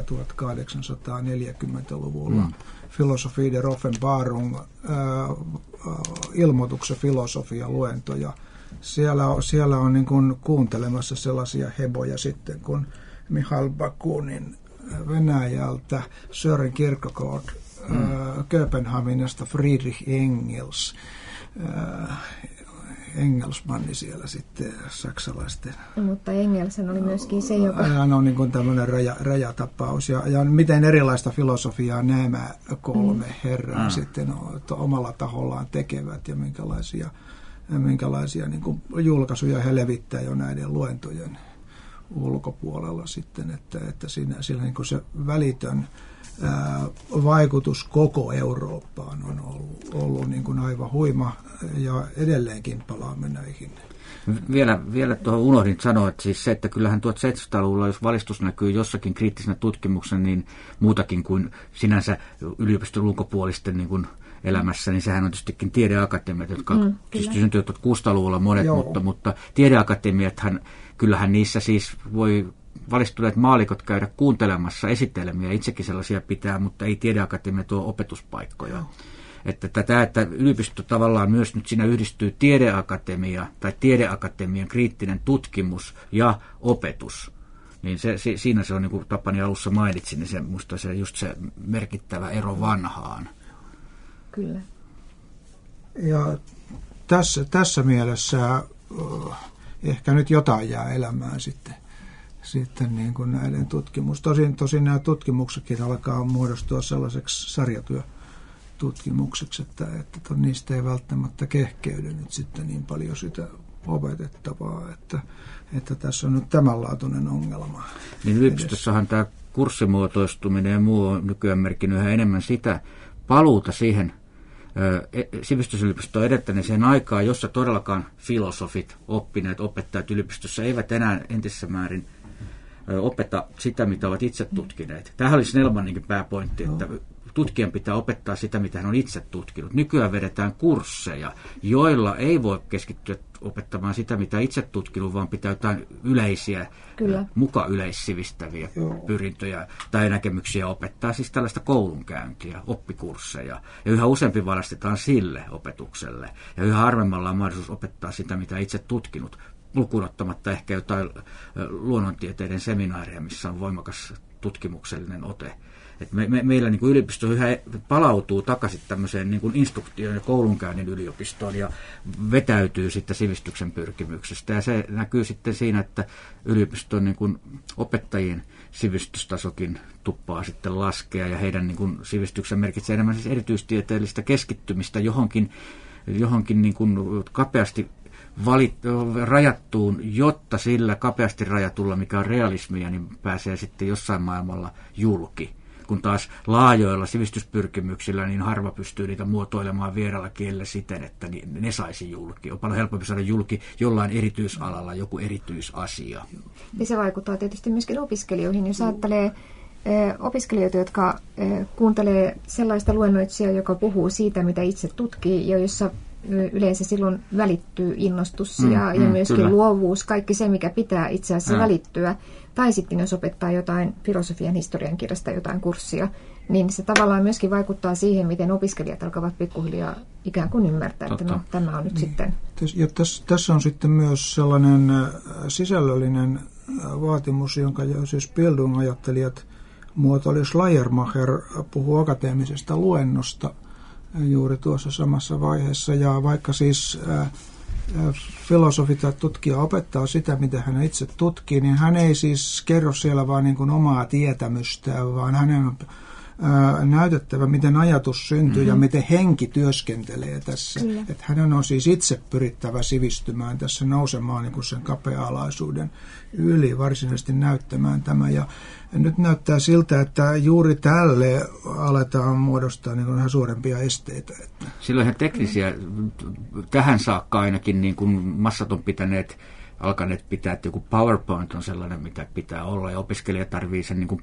tuhatkahdeksansataaneljäkymmentäluvulla mm. Philosophie der Offenbarung, äh, äh, ilmoituksen filosofia luentoja. Siellä on, siellä on niin kuin kuuntelemassa sellaisia heboja sitten, kun Mihail Bakunin Venäjältä, Søren Kierkegaard, mm. äh, Kööpenhaminasta Friedrich Engels, äh, Engelsmanni siellä sitten saksalaisten. Mutta Engelsen oli myöskin se, joka... Hän on niin kuin tämmöinen raja, rajatapaus. Ja, ja miten erilaista filosofiaa nämä kolme mm. herraa mm. sitten omalla tahollaan tekevät ja minkälaisia, minkälaisia niin kuin julkaisuja he levittää jo näiden luentojen ulkopuolella sitten, että, että siinä, siinä niin kuin se välitön ää, vaikutus koko Eurooppaan on ollut, ollut niin kuin aivan huima ja edelleenkin palaamme näihin. Vielä, vielä tuohon unohdin sanoa, että siis se, että kyllähän tuhatseitsemänsataaluvulla, jos valistus näkyy jossakin kriittisenä tutkimuksena, niin muutakin kuin sinänsä yliopiston ulkopuolisten niin kuin elämässä, niin sehän on tietystikin tiedeakatemiat, jotka mm, syntyivät tuhatkuusisataaluvulla monet, mutta, mutta tiedeakatemiathan, kyllähän niissä siis voi valistuneet maallikot käydä kuuntelemassa esitelmiä, itsekin sellaisia pitää, mutta ei tiedeakatemia tuo opetuspaikkoja. Joo. Että tätä, että yliopisto tavallaan myös nyt siinä yhdistyy tiedeakatemia tai tiedeakatemian kriittinen tutkimus ja opetus, niin se, se, siinä se on, niin kuin Tapani alussa mainitsi, niin se, musta se just se merkittävä ero vanhaan. Kyllä. Ja tässä, tässä mielessä uh, ehkä nyt jotain jää elämään sitten, sitten niin kuin näiden tutkimus. Tosin, tosin nämä tutkimuksetkin alkaa muodostua sellaiseksi sarjatyötutkimukseksi, että, että niistä ei välttämättä kehkeydy nyt sitten niin paljon sitä opetettavaa, että, että tässä on nyt tämänlaatuinen ongelma. Niin yliopistossahan tämä kurssimuotoistuminen ja muu on nykyään merkinnyt yhä enemmän sitä paluuta siihen sivistysyliopistoon edettäneeseen aikaan, jossa todellakaan filosofit, oppineet, opettajat yliopistossa eivät enää entisessä määrin opeta sitä, mitä ovat itse tutkineet. Tämähän oli Snellmaninkin pääpointti, että tutkijan pitää opettaa sitä, mitä hän on itse tutkinut. Nykyään vedetään kursseja, joilla ei voi keskittyä opettamaan sitä, mitä itse tutkinut, vaan pitää jotain yleisiä, Kyllä. muka yleissivistäviä Joo. pyrintöjä tai näkemyksiä opettaa, siis tällaista koulunkäyntiä, oppikursseja. Ja yhä useampi valastetaan sille opetukselle. Ja yhä harvemmalla on mahdollisuus opettaa sitä, mitä itse tutkinut, lukuun ottamatta ehkä jotain luonnontieteiden seminaaria, missä on voimakas tutkimuksellinen ote. Et me, me, meillä niin kuin yliopisto yhä palautuu takaisin tämmöiseen niin kuin instruktioon ja koulunkäynnin yliopistoon ja vetäytyy sitten sivistyksen pyrkimyksestä. Ja se näkyy sitten siinä, että yliopiston niin kuin opettajien sivistystasokin tuppaa sitten laskea ja heidän niin kuin sivistyksen merkitsee enemmän siis erityistieteellistä keskittymistä johonkin, johonkin niin kuin kapeasti Valit, rajattuun, jotta sillä kapeasti rajatulla, mikä on realismia, niin pääsee sitten jossain maailmalla julki. Kun taas laajoilla sivistyspyrkimyksillä niin harva pystyy niitä muotoilemaan vieraalla kielellä siten, että ne saisi julki. On paljon helpompi saada julki jollain erityisalalla joku erityisasia. Ja se vaikuttaa tietysti myöskin opiskelijoihin. Jos ajattelee opiskelijoita, jotka kuuntelee sellaista luennoitsijaa, joka puhuu siitä, mitä itse tutkii ja jossa yleensä silloin välittyy innostus ja, mm, ja mm, myöskin kyllä. luovuus, kaikki se, mikä pitää itse asiassa mm. välittyä. Tai sitten jos opettaa jotain filosofian historiankirjasta jotain kurssia, niin se tavallaan myöskin vaikuttaa siihen, miten opiskelijat alkavat pikkuhiljaa ikään kuin ymmärtää, Totta. että no, tämä on nyt niin. sitten. Ja tässä, tässä on sitten myös sellainen sisällöllinen vaatimus, jonka siis Bildung-ajattelijat muotoili. Schleiermacher puhuu akateemisesta luennosta juuri tuossa samassa vaiheessa, ja vaikka siis ää, filosofi tai tutkija opettaa sitä, mitä hän itse tutkii, niin hän ei siis kerro siellä vain niin kuin omaa tietämystään, vaan hänen on ää, näytettävä, miten ajatus syntyy mm-hmm. ja miten henki työskentelee tässä. Että hänen on siis itse pyrittävä sivistymään tässä, nousemaan niin kuin sen kapea-alaisuuden yli, varsinaisesti näyttämään tämä. Ja nyt näyttää siltä, että juuri tälle aletaan muodostaa niin kuin vähän suurempia esteitä. Että. Silloinhan teknisiä, tähän saakka ainakin niin kuin massat on pitäneet, alkaneet pitää, että joku PowerPoint on sellainen, mitä pitää olla, ja opiskelija tarvitsee sen niin kuin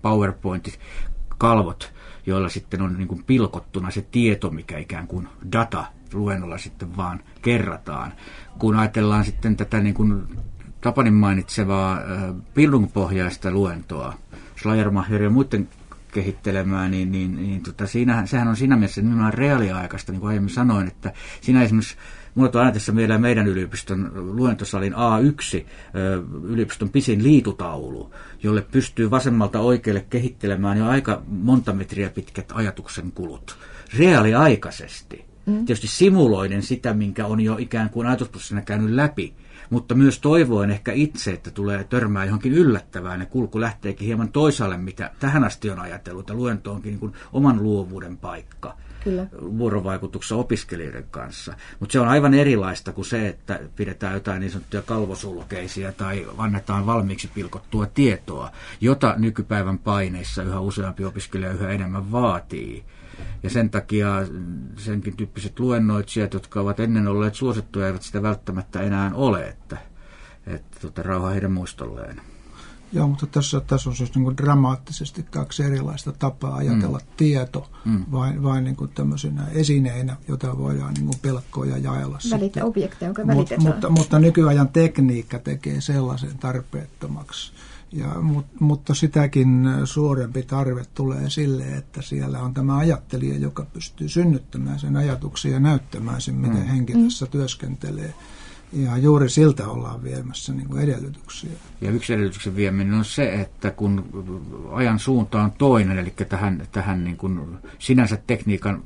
PowerPoint-kalvot, joilla sitten on niin kuin pilkottuna se tieto, mikä ikään kuin data luennolla sitten vaan kerrataan. Kun ajatellaan sitten tätä niin kuin Tapanin mainitsevaa äh, Bildung-pohjaista luentoa, Schleiermacher ja muiden kehittelemää, niin, niin, niin tota, siinähän, sehän on siinä mielessä nimenomaan reaaliaikaista, niin kuin aiemmin sanoin, että siinä esimerkiksi mulla on aina tässä meillä meidän yliopiston luentosalin A yksi, yliopiston pisin liitutaulu, jolle pystyy vasemmalta oikealle kehittelemään jo aika monta metriä pitkät ajatuksen kulut reaaliaikaisesti. Mm. Tietysti simuloiden sitä, minkä on jo ikään kuin ajatusprosessina käynyt läpi, mutta myös toivoen ehkä itse, että tulee törmää johonkin yllättävään ja kulku lähteekin hieman toisaalle, mitä tähän asti on ajatellut. Ja luento onkin niin kuin oman luovuuden paikka. Kyllä. Vuorovaikutuksessa opiskelijoiden kanssa. Mutta se on aivan erilaista kuin se, että pidetään jotain niin sanottuja kalvosulkeisia tai annetaan valmiiksi pilkottua tietoa, jota nykypäivän paineissa yhä useampi opiskelija yhä enemmän vaatii. Ja sen takia senkin tyyppiset luennoitsijat, jotka ovat ennen olleet suosittuja, eivät sitä välttämättä enää ole, että, että tuota, rauha heidän muistolleen. Joo, mutta tässä, tässä on siis niin kuin dramaattisesti kaksi erilaista tapaa ajatella mm. tieto mm. vain, vain niin kuin tämmöisenä esineinä, jota voidaan niin kuin pelkkoa ja jaella. Välitä objekteja, jonka Mut, välitetään. Mutta, mutta nykyajan tekniikka tekee sellaisen tarpeettomaksi. Ja, mut, mutta sitäkin suurempi tarve tulee sille, että siellä on tämä ajattelija, joka pystyy synnyttämään sen ajatuksen ja näyttämään sen, miten mm. henki tässä mm. työskentelee. Ja juuri siltä ollaan viemässä niin kuin edellytyksiä. Ja yksi edellytyksen vieminen on se, että kun ajan suunta on toinen, eli tähän, tähän niin kuin sinänsä tekniikan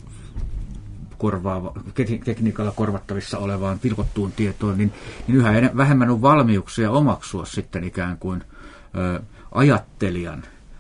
korvaava, tekniikalla korvattavissa olevaan pilkottuun tietoon, niin, niin yhä enemmän, vähemmän on valmiuksia omaksua sitten ikään kuin ö, ajattelijan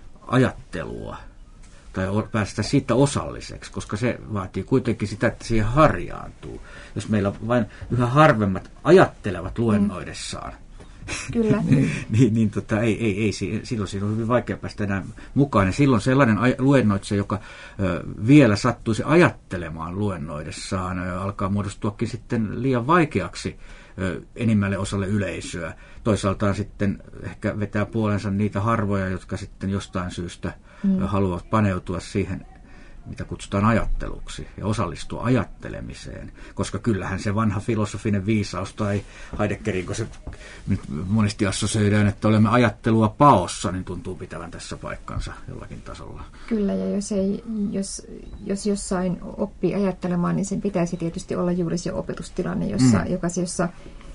ajattelua tai päästä siitä osalliseksi, koska se vaatii kuitenkin sitä, että siihen harjaantuu. Jos meillä vain yhä harvemmat ajattelevat luennoidessaan, Kyllä. niin, niin tota, ei, ei, ei, silloin siinä on hyvin vaikea päästä enää mukaan. Ja silloin sellainen aj- luennoitsija, joka ö, vielä sattuisi ajattelemaan luennoidessaan, ö, alkaa muodostuakin sitten liian vaikeaksi ö, enimmälle osalle yleisöä. Toisaaltaan sitten ehkä vetää puolensa niitä harvoja, jotka sitten jostain syystä mm. haluavat paneutua siihen, mitä kutsutaan ajatteluksi, ja osallistua ajattelemiseen. Koska kyllähän se vanha filosofinen viisaus, tai Heideggerin, kun se nyt monesti assosioidaan, että olemme ajattelua paossa, niin tuntuu pitävän tässä paikkansa jollakin tasolla. Kyllä, ja jos, ei, jos, jos jossain oppii ajattelemaan, niin sen pitäisi tietysti olla juuri se opetustilanne, jossa, mm. joka, jossa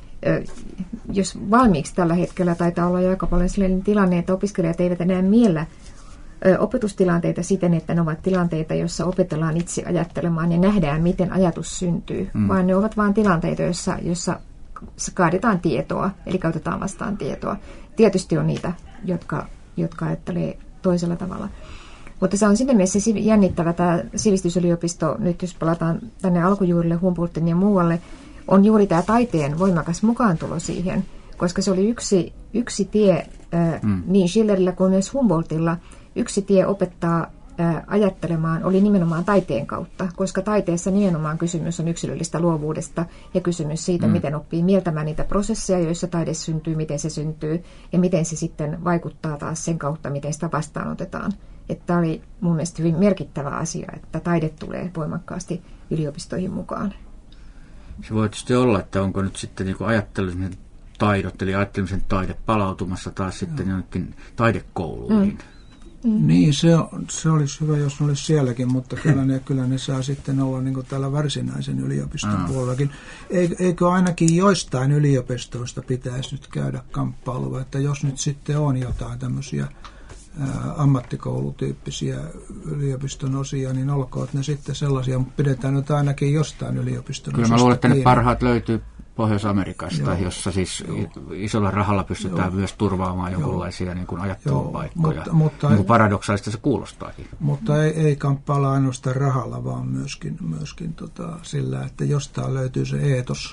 jos valmiiksi tällä hetkellä taitaa olla jo aika paljon sellainen tilanne, että opiskelijat eivät enää miellä opetustilanteita siten, että ne ovat tilanteita, joissa opetellaan itse ajattelemaan ja nähdään, miten ajatus syntyy, mm. vaan ne ovat vain tilanteita, joissa, joissa kaadetaan tietoa, eli käytetään vastaan tietoa. Tietysti on niitä, jotka, jotka ajattelee toisella tavalla. Mutta se on siinä mielessä jännittävä tämä sivistysyliopisto, nyt jos palataan tänne alkujuurille, Humboldtin ja muualle, on juuri tämä taiteen voimakas mukaantulo siihen, koska se oli yksi, yksi tie äh, mm. niin Schillerillä kuin myös Humboldtilla. Yksi tie opettaa ää, ajattelemaan oli nimenomaan taiteen kautta, koska taiteessa nimenomaan kysymys on yksilöllistä luovuudesta ja kysymys siitä, mm. miten oppii mieltämään niitä prosesseja, joissa taide syntyy, miten se syntyy ja miten se sitten vaikuttaa taas sen kautta, miten sitä vastaanotetaan. Tämä oli mun mielestä hyvin merkittävä asia, että taide tulee voimakkaasti yliopistoihin mukaan. Se voi tietysti olla, että onko nyt sitten niin ajattelemisen taidot, eli ajattelemisen taide palautumassa taas sitten jonnekin taidekouluihin. Mm. Mm. Niin, se, se olisi hyvä, jos ne olisi sielläkin, mutta kyllä ne, kyllä ne saa sitten olla niin kuin täällä varsinaisen yliopiston mm. puolellakin. Eikö ainakin joistain yliopistoista pitäisi nyt käydä kamppailua, että jos nyt sitten on jotain tämmöisiä ää, ammattikoulutyyppisiä yliopiston osia, niin olkoon ne sitten sellaisia, mutta pidetään nyt ainakin jostain yliopiston kyllä mä luulen, että ne parhaat löytyy Pohjois-Amerikasta, joo, jossa siis joo. isolla rahalla pystytään joo. myös turvaamaan jonkinlaisia niin kuin ajattelupaikkoja. Mutta, mutta, niin kuin paradoksaalista se kuulostaakin. Mutta ei, ei kamppailla ainoastaan rahalla, vaan myöskin, myöskin tota, sillä, että jostain löytyy se eetos,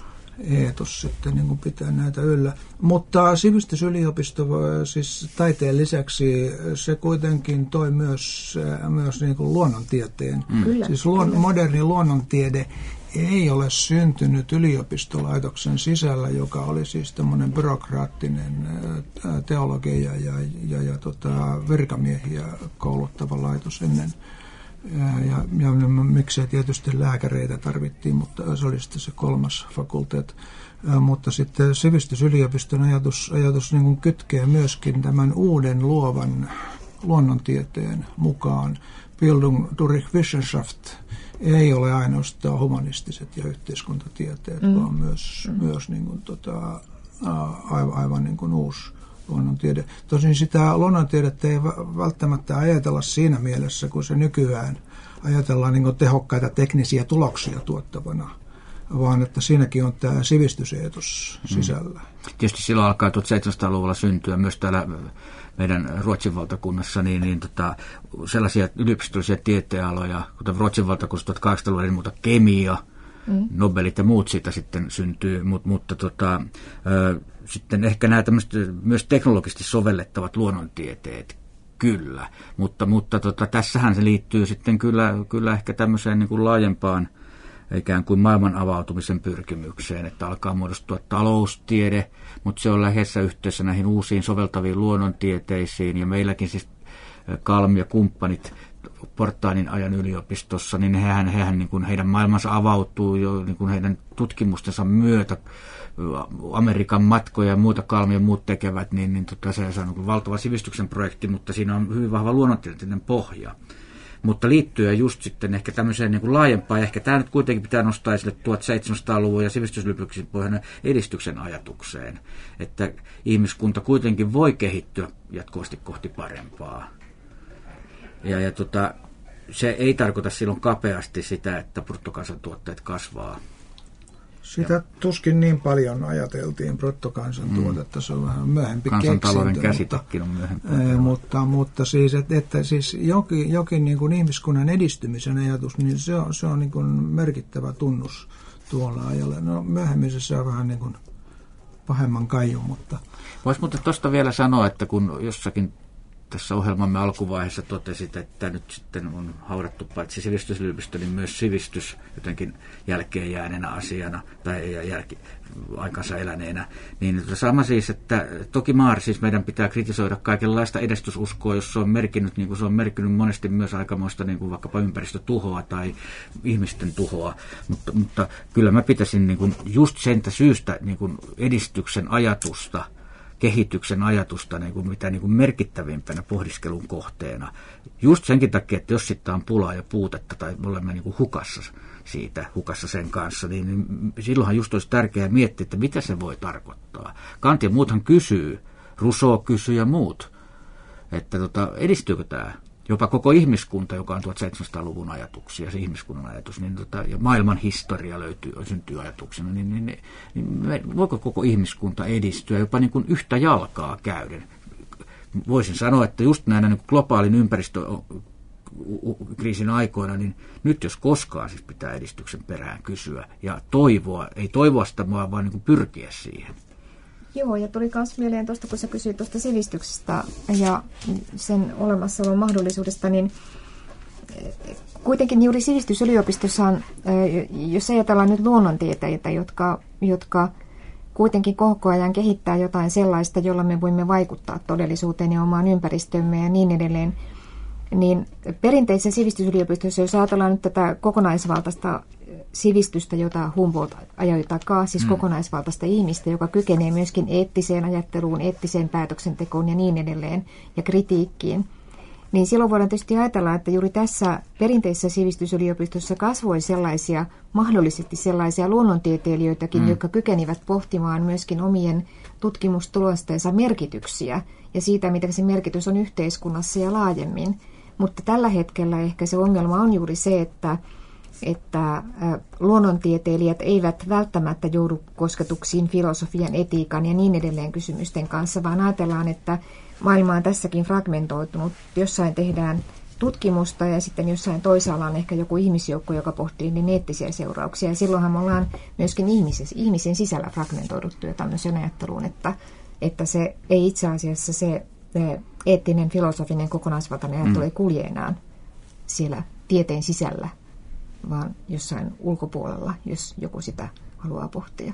eetos sitten niin kuin pitää näitä yllä. Mutta sivistysyliopisto, siis taiteen lisäksi, se kuitenkin toi myös, myös niin kuin luonnontieteen. Mm. Kyllä, siis luon, kyllä. Moderni luonnontiede ei ole syntynyt yliopistolaitoksen sisällä, joka oli siis tämmöinen byrokraattinen teologia ja, ja, ja tota, virkamiehiä kouluttava laitos ennen. Ja, ja miksei tietysti lääkäreitä tarvittiin, mutta se oli sitten se kolmas fakulteet. Mutta sitten sivistysyliopiston ajatus, ajatus niin kuin kytkee myöskin tämän uuden luovan luonnontieteen mukaan. Bildung durch Wissenschaft ei ole ainoastaan humanistiset ja yhteiskuntatieteet, mm. vaan myös, mm. myös niin kuin, tota, aivan, aivan niin kuin uusi luonnontiede. Tosin sitä luonnontiedettä ei välttämättä ajatella siinä mielessä, kun se nykyään ajatellaan niin kuin tehokkaita teknisiä tuloksia tuottavana, vaan että siinäkin on tämä sivistyseetos sisällä. Mm. Tietysti silloin alkaa tuhatseitsemänsataaluvulla syntyä myös täällä meidän Ruotsin valtakunnassa niin, niin tota, sellaisia yliopistollisia tieteenaloja, kuten Ruotsin valtakunnassa tuhatkahdeksansataaluvulla niin muuta kemia, mm. Nobelit ja muut siitä sitten syntyy, Mut, mutta tota, ö, sitten ehkä nämä tämmöiset myös teknologisesti sovellettavat luonnontieteet, kyllä, mutta, mutta tota, tässähän se liittyy sitten kyllä, kyllä ehkä tämmöiseen niin kuin laajempaan ikään kuin maailman avautumisen pyrkimykseen, että alkaa muodostua taloustiede, mutta se on läheisessä yhteydessä näihin uusiin soveltaviin luonnontieteisiin, ja meilläkin siis Kalm ja kumppanit Portaanin ajan yliopistossa, niin hehän, hehän niin kuin heidän maailmansa avautuu jo niin kuin heidän tutkimustensa myötä, Amerikan matkoja ja muuta Kalm ja muut tekevät, niin, niin tota, se on niin valtava sivistyksen projekti, mutta siinä on hyvin vahva luonnontieteellinen pohja. Mutta liittyen just sitten ehkä tämmöiseen niin kuin laajempaan, ehkä tämä nyt kuitenkin pitää nostaa esille tuhatseitsemänsataaluvun ja sivistysyliopiston pohjainen edistyksen ajatukseen, että ihmiskunta kuitenkin voi kehittyä jatkuvasti kohti parempaa. Ja, ja tota, se ei tarkoita silloin kapeasti sitä, että bruttokansantuotteet kasvaa. Sitä ja tuskin niin paljon ajateltiin bruttokansantuotetta, mm. se on vähän myöhempi kansantalouden keksintö. käsitekin on myöhempi. Mutta, mutta siis, että, että siis jokin, jokin niin kuin ihmiskunnan edistymisen ajatus, niin se on, se on niin kuin merkittävä tunnus tuolla ajalla. No myöhemmin se saa vähän niin kuin pahemman kaijun, mutta... Voisi muuten tuosta vielä sanoa, että kun jossakin tässä ohjelmamme alkuvaiheessa totesit, että nyt sitten on haudattu paitsi sivistysyliopisto, niin myös sivistys jotenkin jälkeen jääneenä asiana tai jälki, aikansa eläneenä. Niin sama siis, että toki maar siis meidän pitää kritisoida kaikenlaista edistysuskoa, jos se on merkinnyt, niin kuin se on merkinnyt monesti myös aikamoista niin kuin vaikkapa ympäristötuhoa tai ihmisten tuhoa, mutta, mutta kyllä mä pitäisin niin kuin just sentä syystä niin kuin edistyksen ajatusta, kehityksen ajatusta niin kuin mitä niin kuin merkittävimpänä pohdiskelun kohteena. Just senkin takia, että jos sitten on pulaa ja puutetta tai olemme niin kuin hukassa siitä, hukassa sen kanssa, niin, niin silloinhan just olisi tärkeää miettiä, että mitä se voi tarkoittaa. Kant ja muuthan kysyy, Rousseau kysyy ja muut, että tota, edistyykö tämä? Jopa koko ihmiskunta, joka on tuhatseitsemänsataaluvun ajatuksia, se ihmiskunnan ajatus, niin tota, ja maailman historia löytyy, syntyy ajatuksena, niin, niin, niin voiko koko ihmiskunta edistyä jopa niin kuin yhtä jalkaa käyden? Voisin sanoa, että just näinä niin globaalin ympäristökriisin aikoina, niin nyt jos koskaan siis pitää edistyksen perään kysyä ja toivoa, ei toivoa sitä, vaan, vaan niin kuin pyrkiä siihen. Joo, ja tuli myös mieleen tuosta, kun sä kysyit tuosta sivistyksestä ja sen olemassaolon mahdollisuudesta, niin kuitenkin juuri sivistysyliopistossa, jos ajatellaan nyt luonnontieteitä, jotka, jotka kuitenkin koko ajan kehittää jotain sellaista, jolla me voimme vaikuttaa todellisuuteen ja omaan ympäristöömme ja niin edelleen, niin perinteisen sivistysyliopistossa, jos ajatellaan nyt tätä kokonaisvaltaista sivistystä, jota Humboldt ajoi takaa, siis mm. kokonaisvaltaista ihmistä, joka kykenee myöskin eettiseen ajatteluun, eettiseen päätöksentekoon ja niin edelleen, ja kritiikkiin, niin silloin voidaan tietysti ajatella, että juuri tässä perinteisessä sivistysyliopistossa kasvoi sellaisia, mahdollisesti sellaisia luonnontieteilijöitäkin, mm. jotka kykenivät pohtimaan myöskin omien tutkimustulostensa merkityksiä ja siitä, mitä se merkitys on yhteiskunnassa ja laajemmin. Mutta tällä hetkellä ehkä se ongelma on juuri se, että että luonnontieteilijät eivät välttämättä joudu kosketuksiin filosofian, etiikan ja niin edelleen kysymysten kanssa, vaan ajatellaan, että maailma on tässäkin fragmentoitunut. Jossain tehdään tutkimusta ja sitten jossain toisaalla on ehkä joku ihmisjoukko, joka pohtii niin eettisiä seurauksia. Ja silloinhan me ollaan myöskin ihmisen, ihmisen sisällä fragmentoiduttuja tämmöiseen ajatteluun, että, että se ei itse asiassa se eettinen, filosofinen, kokonaisvaltainen ajattelu ei kulje enää siellä tieteen sisällä, vaan jossain ulkopuolella, jos joku sitä haluaa pohtia.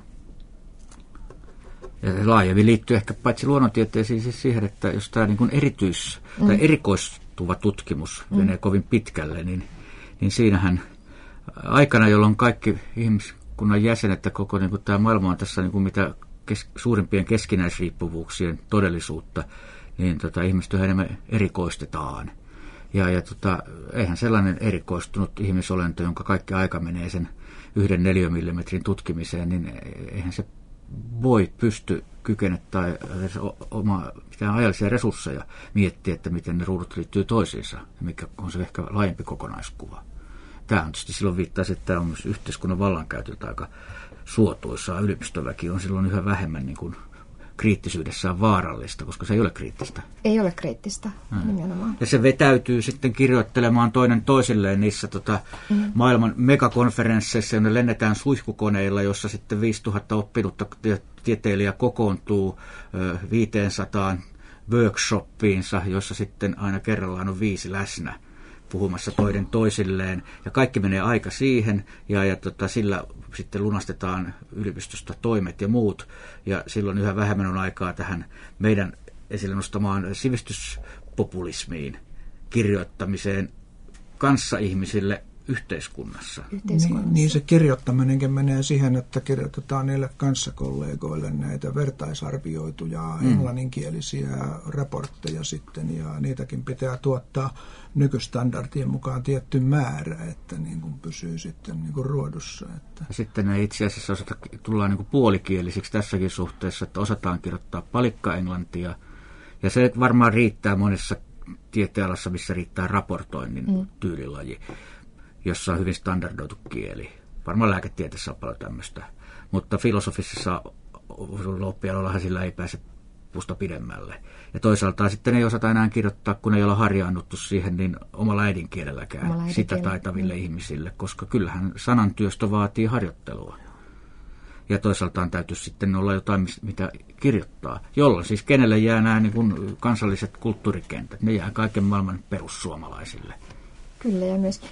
Ja laajemmin liittyy ehkä paitsi luonnontieteisiin siis siihen, että jos tämä niin kuin erityis- mm. tai erikoistuva tutkimus mm. menee kovin pitkälle, niin, niin siinähän aikana, jolloin kaikki ihmiskunnan jäsenet ja koko niin kuin tämä maailma on tässä niin kuin mitä kes- suurimpien keskinäisriippuvuuksien todellisuutta, niin tota, ihmiset yhä enemmän erikoistetaan. Ja, ja tota, eihän sellainen erikoistunut ihmisolento, jonka kaikki aika menee sen yhden neliömillimetrin tutkimiseen, niin eihän se voi pysty kykene tai oma mitään ajallisia resursseja miettiä, että miten ne ruudut liittyy toisiinsa, mikä on se ehkä laajempi kokonaiskuva. Tämä on tietysti silloin viittaisi, että tämä on myös yhteiskunnan vallankäytöltä aika suotuisaa. Yliopistoväki on silloin yhä vähemmän niin kuin kriittisyydessään vaarallista, koska se ei ole kriittistä. Ei ole kriittistä, hmm. nimenomaan. Ja se vetäytyy sitten kirjoittelemaan toinen toisilleen niissä tota, hmm. maailman megakonferensseissa, jonne lennetään suihkukoneilla, jossa sitten viisituhatta oppinutta tieteilijä kokoontuu ö, viisisataa workshoppiinsa, jossa sitten aina kerrallaan on viisi läsnä puhumassa toinen toisilleen, ja kaikki menee aika siihen, ja, ja tota, sillä sitten lunastetaan yliopistosta toimet ja muut, ja silloin yhä vähemmän on aikaa tähän meidän esille nostamaan sivistyspopulismiin, kirjoittamiseen kanssaihmisille yhteiskunnassa. Niin, niin se kirjoittaminenkin menee siihen, että kirjoitetaan niille kanssakollegoille näitä vertaisarvioituja mm. englanninkielisiä raportteja sitten, ja niitäkin pitää tuottaa nykystandardien mukaan tietty määrä, että niin kuin pysyy sitten niin kuin ruodussa. Että. Sitten ne itse asiassa osata, tullaan niin kuin puolikielisiksi tässäkin suhteessa, että osataan kirjoittaa palikkaenglantia, ja se varmaan riittää monessa tieteenalassa, missä riittää raportoinnin mm. tyylilaji, jossa on hyvin standardoitu kieli. Varmaan lääketieteessä on paljon tämmöistä, mutta filosofisessa oppialoillahan sillä ei pääse puusta pidemmälle. Ja toisaalta sitten ei osata enää kirjoittaa, kun ei olla harjaannuttu siihen niin omalla äidinkielelläkään omalla sitä taitaville mm. ihmisille, koska kyllähän sanantyöstö vaatii harjoittelua. Ja toisaaltaan täytyy sitten olla jotain, mitä kirjoittaa, jolloin siis kenelle jää nämä niin kuin kansalliset kulttuurikentät, ne jää kaiken maailman perussuomalaisille. Kyllä, ja myös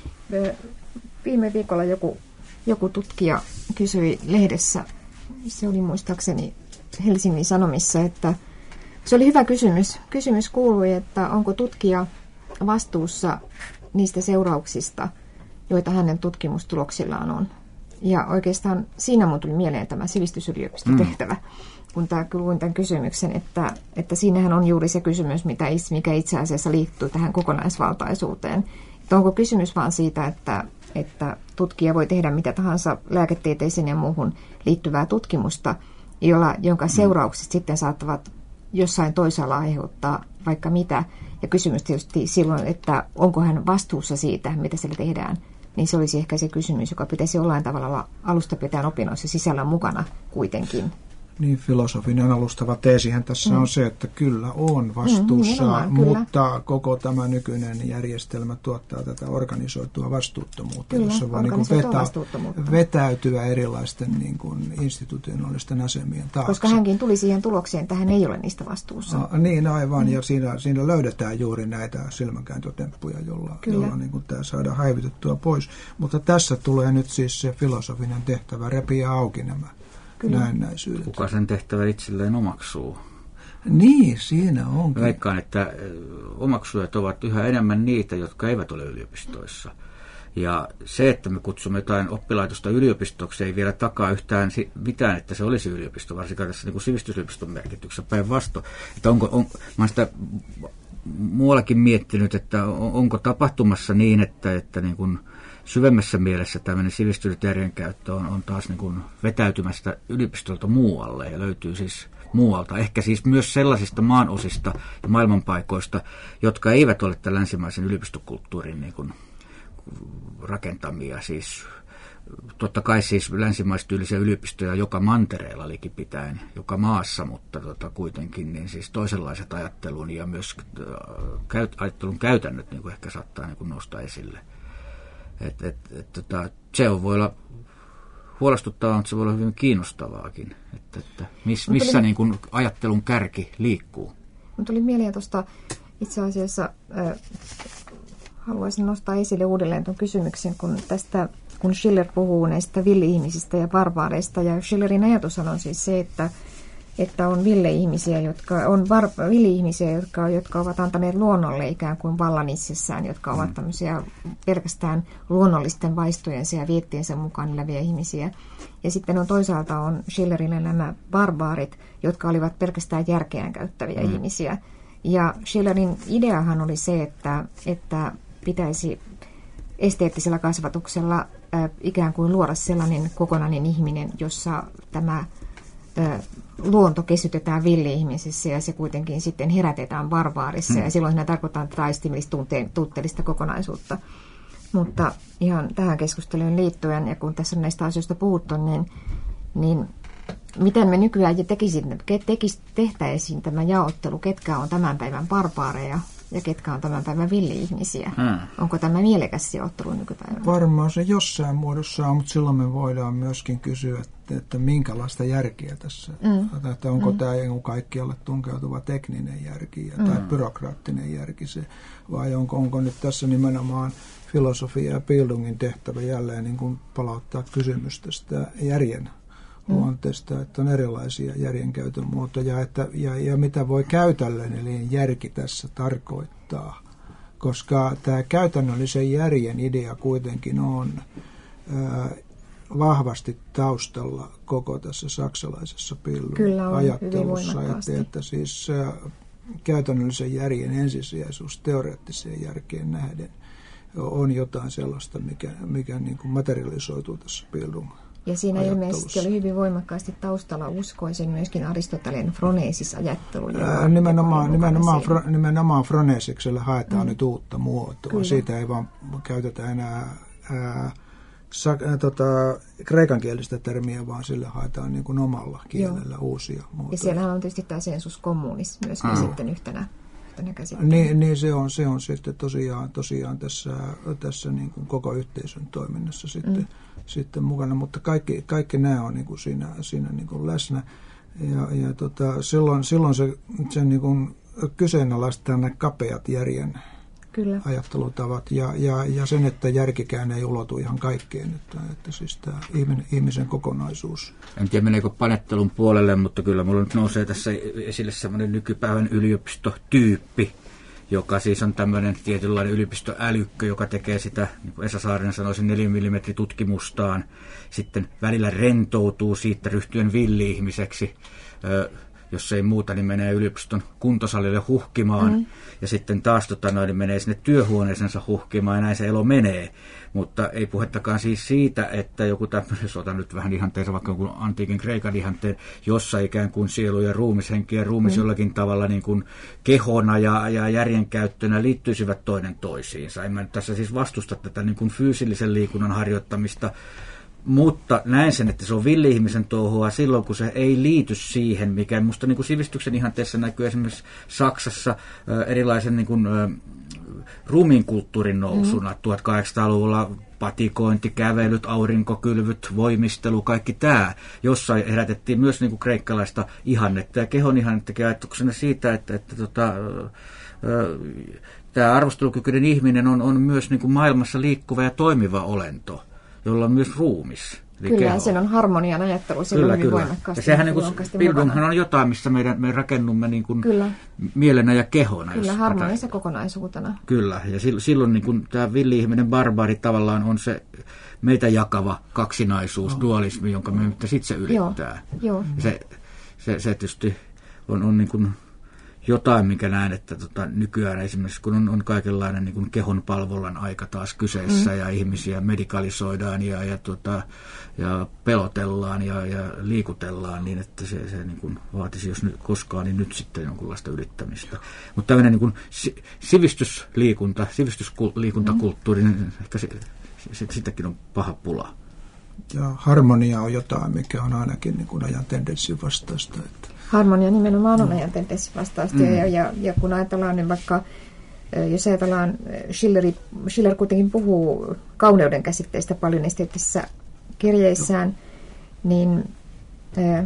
viime viikolla joku, joku tutkija kysyi lehdessä, se oli muistaakseni Helsingin Sanomissa, että se oli hyvä kysymys. Kysymys kuului, että onko tutkija vastuussa niistä seurauksista, joita hänen tutkimustuloksillaan on. Ja oikeastaan siinä mun tuli mieleen tämä sivistysyliopistotehtävä, mm. kun tämä luin tämän kysymyksen, että, että siinähän on juuri se kysymys, mitä, mikä itse asiassa liittyy tähän kokonaisvaltaisuuteen. Että onko kysymys vaan siitä, että, että tutkija voi tehdä mitä tahansa lääketieteeseen ja muuhun liittyvää tutkimusta, jolla, jonka seuraukset mm. sitten saattavat jossain toisaalla aiheuttaa vaikka mitä. Ja kysymys tietysti silloin, että onko hän vastuussa siitä, mitä siellä tehdään, niin se olisi ehkä se kysymys, joka pitäisi jollain tavalla alusta pitäen opinnoissa sisällä mukana kuitenkin. Niin, filosofinen alustava teesihän tässä mm. on se, että kyllä on vastuussa, mm, mutta kyllä. Koko tämä nykyinen järjestelmä tuottaa tätä organisoitua vastuuttomuutta, kyllä, jossa voi niin vetä, vetäytyä erilaisten niin kuin institutionaalisten asemien taakse. Koska hänkin tuli siihen tulokseen, että hän ei ole niistä vastuussa. No, niin, aivan, mm. ja siinä, siinä löydetään juuri näitä silmänkääntötemppuja, jolla, jolla niin kuin tämä saadaan häivytettyä pois. Mutta tässä tulee nyt siis se filosofinen tehtävä repiä auki nämä näennäisyydet. Kuka sen tehtävä itselleen omaksuu? Niin, siinä onkin. Veikkaan, että omaksujat ovat yhä enemmän niitä, jotka eivät ole yliopistoissa. Ja se, että me kutsumme jotain oppilaitosta yliopistoksi, ei vielä takaa yhtään mitään, että se olisi yliopisto, varsinkaan tässä niin kuin sivistysyliopiston merkityksessä päinvastoin. Että onko, on, mä olen sitä muuallakin miettinyt, että onko tapahtumassa niin, että, että niin kuin syvemmässä mielessä tämmöinen sivistynyt järjenkäyttö on, on taas niin kuin vetäytymästä yliopistolta muualle ja löytyy siis muualta. Ehkä siis myös sellaisista maanosista ja maailmanpaikoista, jotka eivät ole tämän länsimaisen yliopistokulttuurin niin kuin rakentamia, siis totta kai siis länsimaistyylisiä yliopistoja joka mantereella likipitäen, joka maassa, mutta tota, kuitenkin niin siis toisenlaiset ajattelun ja myös äh, ajattelun käytännöt niin kuin ehkä saattaa niin kuin nousta esille. Et, et, et, tota, se on, voi olla huolestuttavaa, mutta se voi olla hyvin kiinnostavaakin, että, että miss, missä tuli, niin kuin ajattelun kärki liikkuu. Mun tuli mieleen tuosta itse asiassa, äh, haluaisin nostaa esille uudelleen tuon kysymyksen, kun tästä kun Schiller puhuu näistä villi-ihmisistä ja barbaareista, ja Schillerin ajatus on siis se, että, että on ville-ihmisiä, jotka, on bar, villi-ihmisiä jotka, jotka ovat antaneet luonnolle ikään kuin vallan itsessään, jotka ovat mm. tämmöisiä pelkästään luonnollisten vaistojensa ja viettiensä mukaan eläviä ihmisiä. Ja sitten on toisaalta on Schillerille nämä barbaarit, jotka olivat pelkästään järkeään käyttäviä mm. ihmisiä. Ja Schillerin ideahan oli se, että, että pitäisi esteettisellä kasvatuksella äh, ikään kuin luoda sellainen kokonainen ihminen, jossa tämä äh, luonto kesytetään villi-ihmisissä ja se kuitenkin sitten herätetään barbaarissa. Mm. Ja silloin siinä tarkoittaa tätä aistimellista kokonaisuutta. Mutta ihan tähän keskusteluun liittyen, ja kun tässä on näistä asioista puhuttu, niin, niin miten me nykyään tekis, tehtäisiin tämä jaottelu, ketkä on tämän päivän barbaareja ja ketkä on tämän päivän villi-ihmisiä? Hmm. Onko tämä mielekäs sijoittelu nykypäivänä? Varmaan se jossain muodossa on, mutta silloin me voidaan myöskin kysyä, että, että minkälaista järkeä tässä. Mm. Että onko mm. tämä kaikkialle tunkeutuva tekninen järki mm. tai byrokraattinen järki se, vai onko, onko nyt tässä nimenomaan filosofia ja Bildungin tehtävä jälleen niin kuin palauttaa kysymys tästä järjen luonteesta, että on erilaisia järjenkäytön muotoja, että, ja, ja mitä voi käytännöllinen järki tässä tarkoittaa, koska tämä käytännöllisen järjen idea kuitenkin on ää, vahvasti taustalla koko tässä saksalaisessa Bildung-ajattelussa, että, että siis ää, käytännöllisen järjen ensisijaisuus teoreettiseen järkeen nähden on jotain sellaista, mikä, mikä niin kuin materialisoituu tässä Bildung. Ja siinä ilmeisesti oli hyvin voimakkaasti taustalla, uskoisin, myöskin Aristoteleen froneesisajattelu. Ää, nimenomaan, nimenomaan, fro, nimenomaan froneesikselle haetaan mm. nyt uutta muotoa. Kyllä. Siitä ei vaan käytetä enää ää, sa, ää, tota, kreikankielistä termiä, vaan sille haetaan niin kuin omalla kielellä Joo. uusia muotoja. Ja siellä on tietysti tämä sensus communis myöskin mm. sitten yhtenä. Niin, niin se on, se on sitten tosiaan, tosiaan tässä, tässä niin kuin koko yhteisön toiminnassa sitten, mm. sitten mukana, mutta kaikki, kaikki nämä on niin kuin siinä, siinä niin kuin läsnä. Ja, ja tota, silloin, silloin se, se niin kuin kyseenalaistaa nämä kapeat järjen Kyllä. ajattelutavat ja, ja, ja sen, että järkikään ei ulotu ihan kaikkeen, että, että siis tämä ihmisen kokonaisuus. En tiedä meneekö panettelun puolelle, mutta kyllä mulla nyt nousee tässä esille semmoinen nykypäivän yliopistotyyppi, joka siis on tämmöinen tietynlainen yliopistoälykkö, joka tekee sitä, niin kuin Esa Saarinen sanoisi, neljämillimetritutkimustaan, sitten välillä rentoutuu siitä ryhtyen villi-ihmiseksi, jos ei muuta, niin menee yliopiston kuntosalille huhkimaan, mm. ja sitten taas tota, noin, niin menee sinne työhuoneeseensa huhkimaan, ja näin se elo menee. Mutta ei puhettakaan siis siitä, että joku tämmöinen, jos otan nyt vähän ihanteessa, vaikka jonkun antiikin Kreikan ihanteen, jossa ikään kuin sielu ja ruumishenki ja ruumis mm. jollakin tavalla niin kuin kehona ja, ja järjenkäyttönä liittyisivät toinen toisiinsa. En mä nyt tässä siis vastusta tätä niin kuin fyysillisen liikunnan harjoittamista, mutta näen sen, että se on villi-ihmisen touhua silloin, kun se ei liity siihen, mikä musta niin kuin sivistyksen ihanteessa näkyy esimerkiksi Saksassa äh, erilaisen niin kuin, äh, ruumiinkulttuurin nousuna. Mm. tuhatkahdeksansataaluvulla patikointi, kävelyt, aurinkokylvyt, voimistelu, kaikki tämä, jossa herätettiin myös niin kuin kreikkalaista ihannetta ja kehon ihannettakin ajatuksena siitä, että, että tota, äh, äh, tämä arvostelukykyinen ihminen on, on myös niin kuin maailmassa liikkuva ja toimiva olento, jolla on myös ruumis. Kyllä, keho. Sen on harmonian ajattelu silloin kyllä, hyvin kyllä. voimakkaasti. Ja sehän niin kuin, Bildunghan on jotain, missä meidän, me rakennumme niin kuin mielenä ja kehona. Kyllä, harmonisen kokonaisuutena. Kyllä, ja silloin niin kuin tämä villi-ihminen barbaari tavallaan on se meitä jakava kaksinaisuus, oh. dualismi, jonka me nyt itse ylittää. Joo, joo. Se, se, se tietysti on, on niin kuin jotain, minkä näen, että tota, nykyään esimerkiksi kun on, on kaikenlainen niin kuin kehon palvollan aika taas kyseessä mm. ja ihmisiä medikalisoidaan ja, ja, tota, ja pelotellaan ja, ja liikutellaan, niin että se, se niin kuin vaatisi, jos nyt koskaan, niin nyt sitten jonkunlaista ylittämistä. Mutta tämmöinen niin kuin sivistysliikunta, sivistysliikuntakulttuuri, niin ehkä se, se, sitäkin on paha pula. Ja harmonia on jotain, mikä on ainakin niin kuin ajan tendenssin vastaista. Että harmonia nimenomaan on ajan tendenssin vastaista. Mm. Ja, ja, ja kun ajatellaan, niin vaikka jos ajatellaan, Schilleri, Schiller kuitenkin puhuu kauneuden käsitteistä paljon esteettisissä kirjeissään, Joo. niin äh,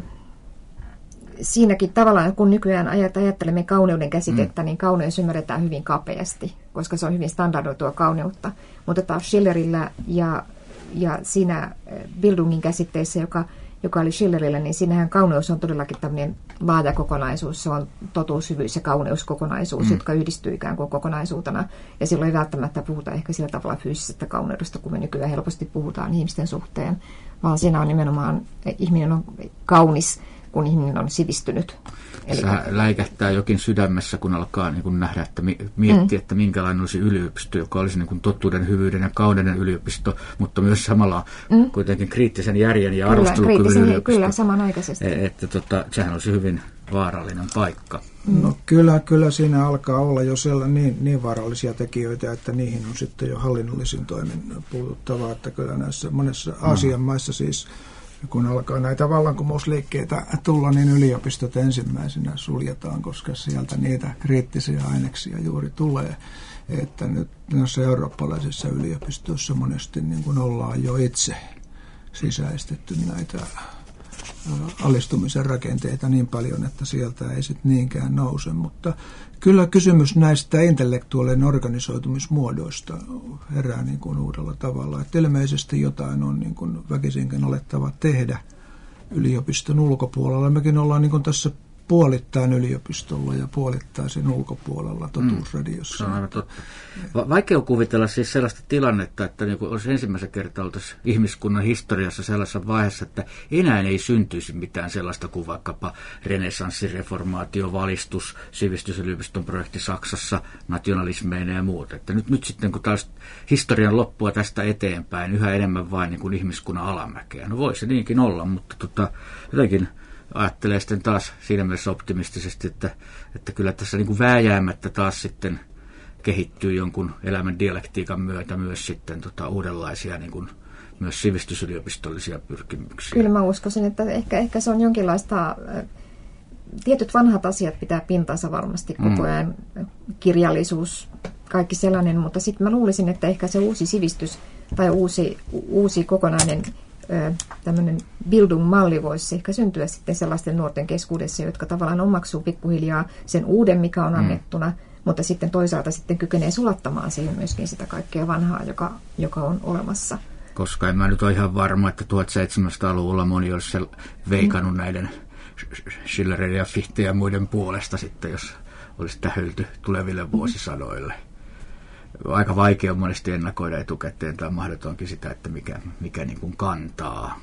siinäkin tavallaan, kun nykyään ajattelemme kauneuden käsitettä, mm. niin kauneus ymmärretään hyvin kapeasti, koska se on hyvin standardoitua kauneutta. Mutta taas Schillerillä ja, ja siinä Bildungin käsitteessä, joka joka oli Schillerillä, niin siinähän kauneus on todellakin tämmöinen laaja kokonaisuus. Se on totuus, hyvyys ja kauneuskokonaisuus, mm. jotka yhdistyy ikään kuin kokonaisuutena. Ja silloin ei välttämättä puhuta ehkä sillä tavalla fyysisestä kauneudesta, kun me nykyään helposti puhutaan ihmisten suhteen, vaan siinä on nimenomaan, ihminen on kaunis, kun ihminen on sivistynyt. Eli se läikähtää jokin sydämessä, kun alkaa niin kun nähdä, että miettiä, mm. että minkälainen olisi yliopisto, joka olisi niin kun totuuden, hyvyyden ja kauneuden yliopisto, mutta myös samalla mm. kuitenkin kriittisen järjen ja arvostelukyvyn yliopisto. Kyllä, samanaikaisesti. E, että tota, sehän olisi hyvin vaarallinen paikka. Mm. No kyllä, kyllä siinä alkaa olla jo sellainen niin, niin vaarallisia tekijöitä, että niihin on sitten jo hallinnollisin toimin puututtavaa, että kyllä näissä monessa mm. Aasian maissa siis, kun alkaa näitä vallankumousliikkeitä tulla, niin yliopistot ensimmäisenä suljetaan, koska sieltä niitä kriittisiä aineksia juuri tulee. Että nyt näissä eurooppalaisissa yliopistoissa monesti niin kuin ollaan jo itse sisäistetty näitä alistumisen rakenteita niin paljon, että sieltä ei sitten niinkään nouse. Mutta kyllä kysymys näistä intellektuaalien organisoitumismuodoista herää niin kuin uudella tavalla. Että ilmeisesti jotain on niin kuin väkisinkin olettava tehdä yliopiston ulkopuolella. Mekin ollaan niin kuin tässä puolittain yliopistolla ja puolittain sen ulkopuolella totuusradiossa. Mm, se on aivan totta. Va- vaikea on kuvitella siis sellaista tilannetta, että niin kuin olisi ensimmäisen kertaa oltaisi ihmiskunnan historiassa sellaisessa vaiheessa, että enää ei syntyisi mitään sellaista kuin vaikkapa renessanssi, reformaatio, valistus, sivistysyliopiston projekti Saksassa, nationalismeina ja muuta. Että nyt, nyt sitten kun taas historian loppua tästä eteenpäin, yhä enemmän vain niin kuin ihmiskunnan alamäkeä. No voi se niinkin olla, mutta tota, jotenkin ajattelee sitten taas siinä mielessä optimistisesti, että, että kyllä tässä niin kuin vääjäämättä taas sitten kehittyy jonkun elämän dialektiikan myötä myös sitten tota uudenlaisia niin kuin myös sivistysyliopistollisia pyrkimyksiä. Kyllä mä uskoisin, että ehkä, ehkä se on jonkinlaista, tietyt vanhat asiat pitää pintansa varmasti koko ajan, mm. kirjallisuus, kaikki sellainen, mutta sitten mä luulisin, että ehkä se uusi sivistys tai uusi, uusi kokonainen tämmöinen Bildung-malli voisi ehkä syntyä sitten sellaisten nuorten keskuudessa, jotka tavallaan omaksuu pikkuhiljaa sen uuden, mikä on annettuna, mm. mutta sitten toisaalta sitten kykenee sulattamaan siihen myöskin sitä kaikkea vanhaa, joka, joka on olemassa. Koska en mä nyt ole ihan varma, että tuhatseitsemänsataaluvulla moni olisi veikannut mm. näiden Schillerin ja Fichte ja muiden puolesta sitten, jos olisi tähylty tuleville vuosisadoille. Aika vaikea on monesti ennakoida etukäteen tai mahdotonkin sitä, että mikä, mikä niin kuin kantaa.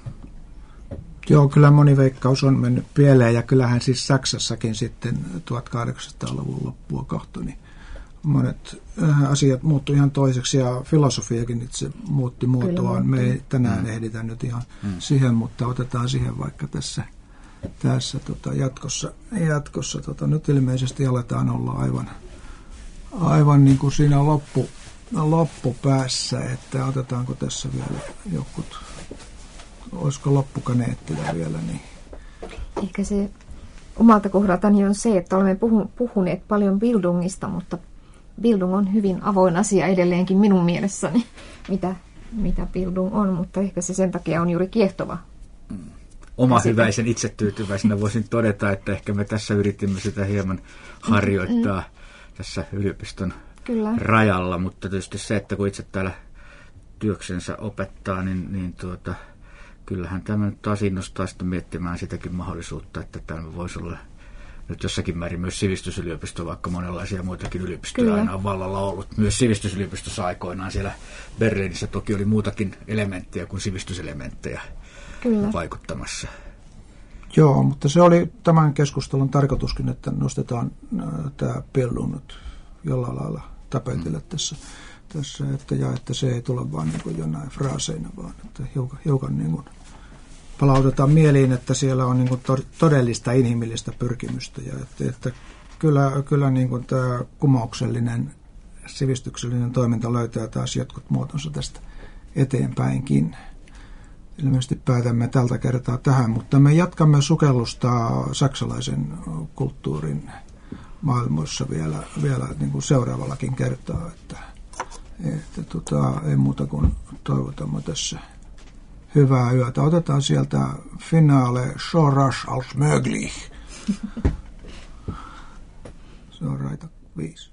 Joo, kyllä moni veikkaus on mennyt pieleen ja kyllähän siis Saksassakin sitten tuhatkahdeksansataaluvun loppua kohti, niin monet asiat muuttui ihan toiseksi ja filosofiakin itse muutti muotoaan. Me ei tänään mm. ehditä nyt ihan mm. siihen, mutta otetaan siihen vaikka tässä, tässä tota jatkossa. jatkossa tota, nyt ilmeisesti aletaan olla aivan Aivan niin kuin siinä loppu, loppupäässä, että otetaanko tässä vielä jokut, olisiko loppukaneetteja vielä? Niin. Ehkä se omalta kohdaltani on se, että olemme puhuneet paljon Bildungista, mutta Bildung on hyvin avoin asia edelleenkin minun mielessäni, mitä, mitä Bildung on, mutta ehkä se sen takia on juuri kiehtova. Oma hyväisen itsetyytyväisenä voisin todeta, että ehkä me tässä yritimme sitä hieman harjoittaa tässä yliopiston Kyllä. rajalla, mutta tietysti se, että kun itse täällä työksensä opettaa, niin, niin tuota, kyllähän tämä nyt taas innostaa sitten miettimään sitäkin mahdollisuutta, että täällä voisi olla nyt jossakin määrin myös sivistysyliopisto, vaikka monenlaisia muitakin yliopistoja Kyllä. aina on vallalla ollut. Myös sivistysyliopistossa aikoinaan siellä Berliinissä toki oli muutakin elementtejä kuin sivistyselementtejä Kyllä. vaikuttamassa. Joo, mutta se oli tämän keskustelun tarkoituskin, että nostetaan äh, tämä Pillu nyt jollain lailla tapetille mm. tässä, tässä että, ja että se ei tule vaan niin kuin jonain fraaseina, vaan että hiukan, hiukan niin kuin palautetaan mieliin, että siellä on niin kuin todellista inhimillistä pyrkimystä ja että, että kyllä, kyllä niin kuin tämä kumouksellinen sivistyksellinen toiminta löytää taas jotkut muotonsa tästä eteenpäinkin. Ilmeisesti päätämme tältä kertaa tähän, mutta me jatkamme sukellusta saksalaisen kulttuurin maailmoissa vielä, vielä niin kuin seuraavallakin kertaa, että, että tota, ei muuta kuin toivotamme tässä hyvää yötä. Otetaan sieltä finaale So rasch als möglich. Se on raita viisi.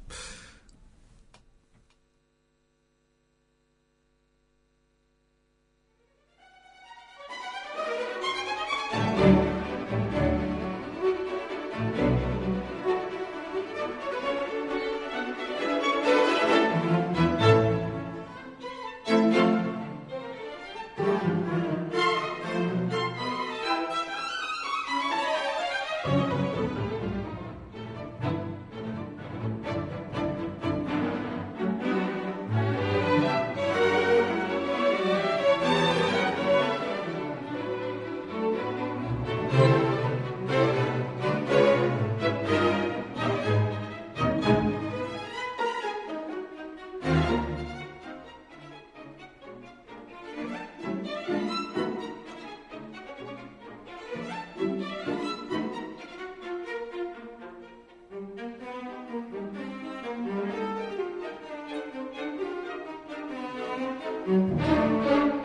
Thank you.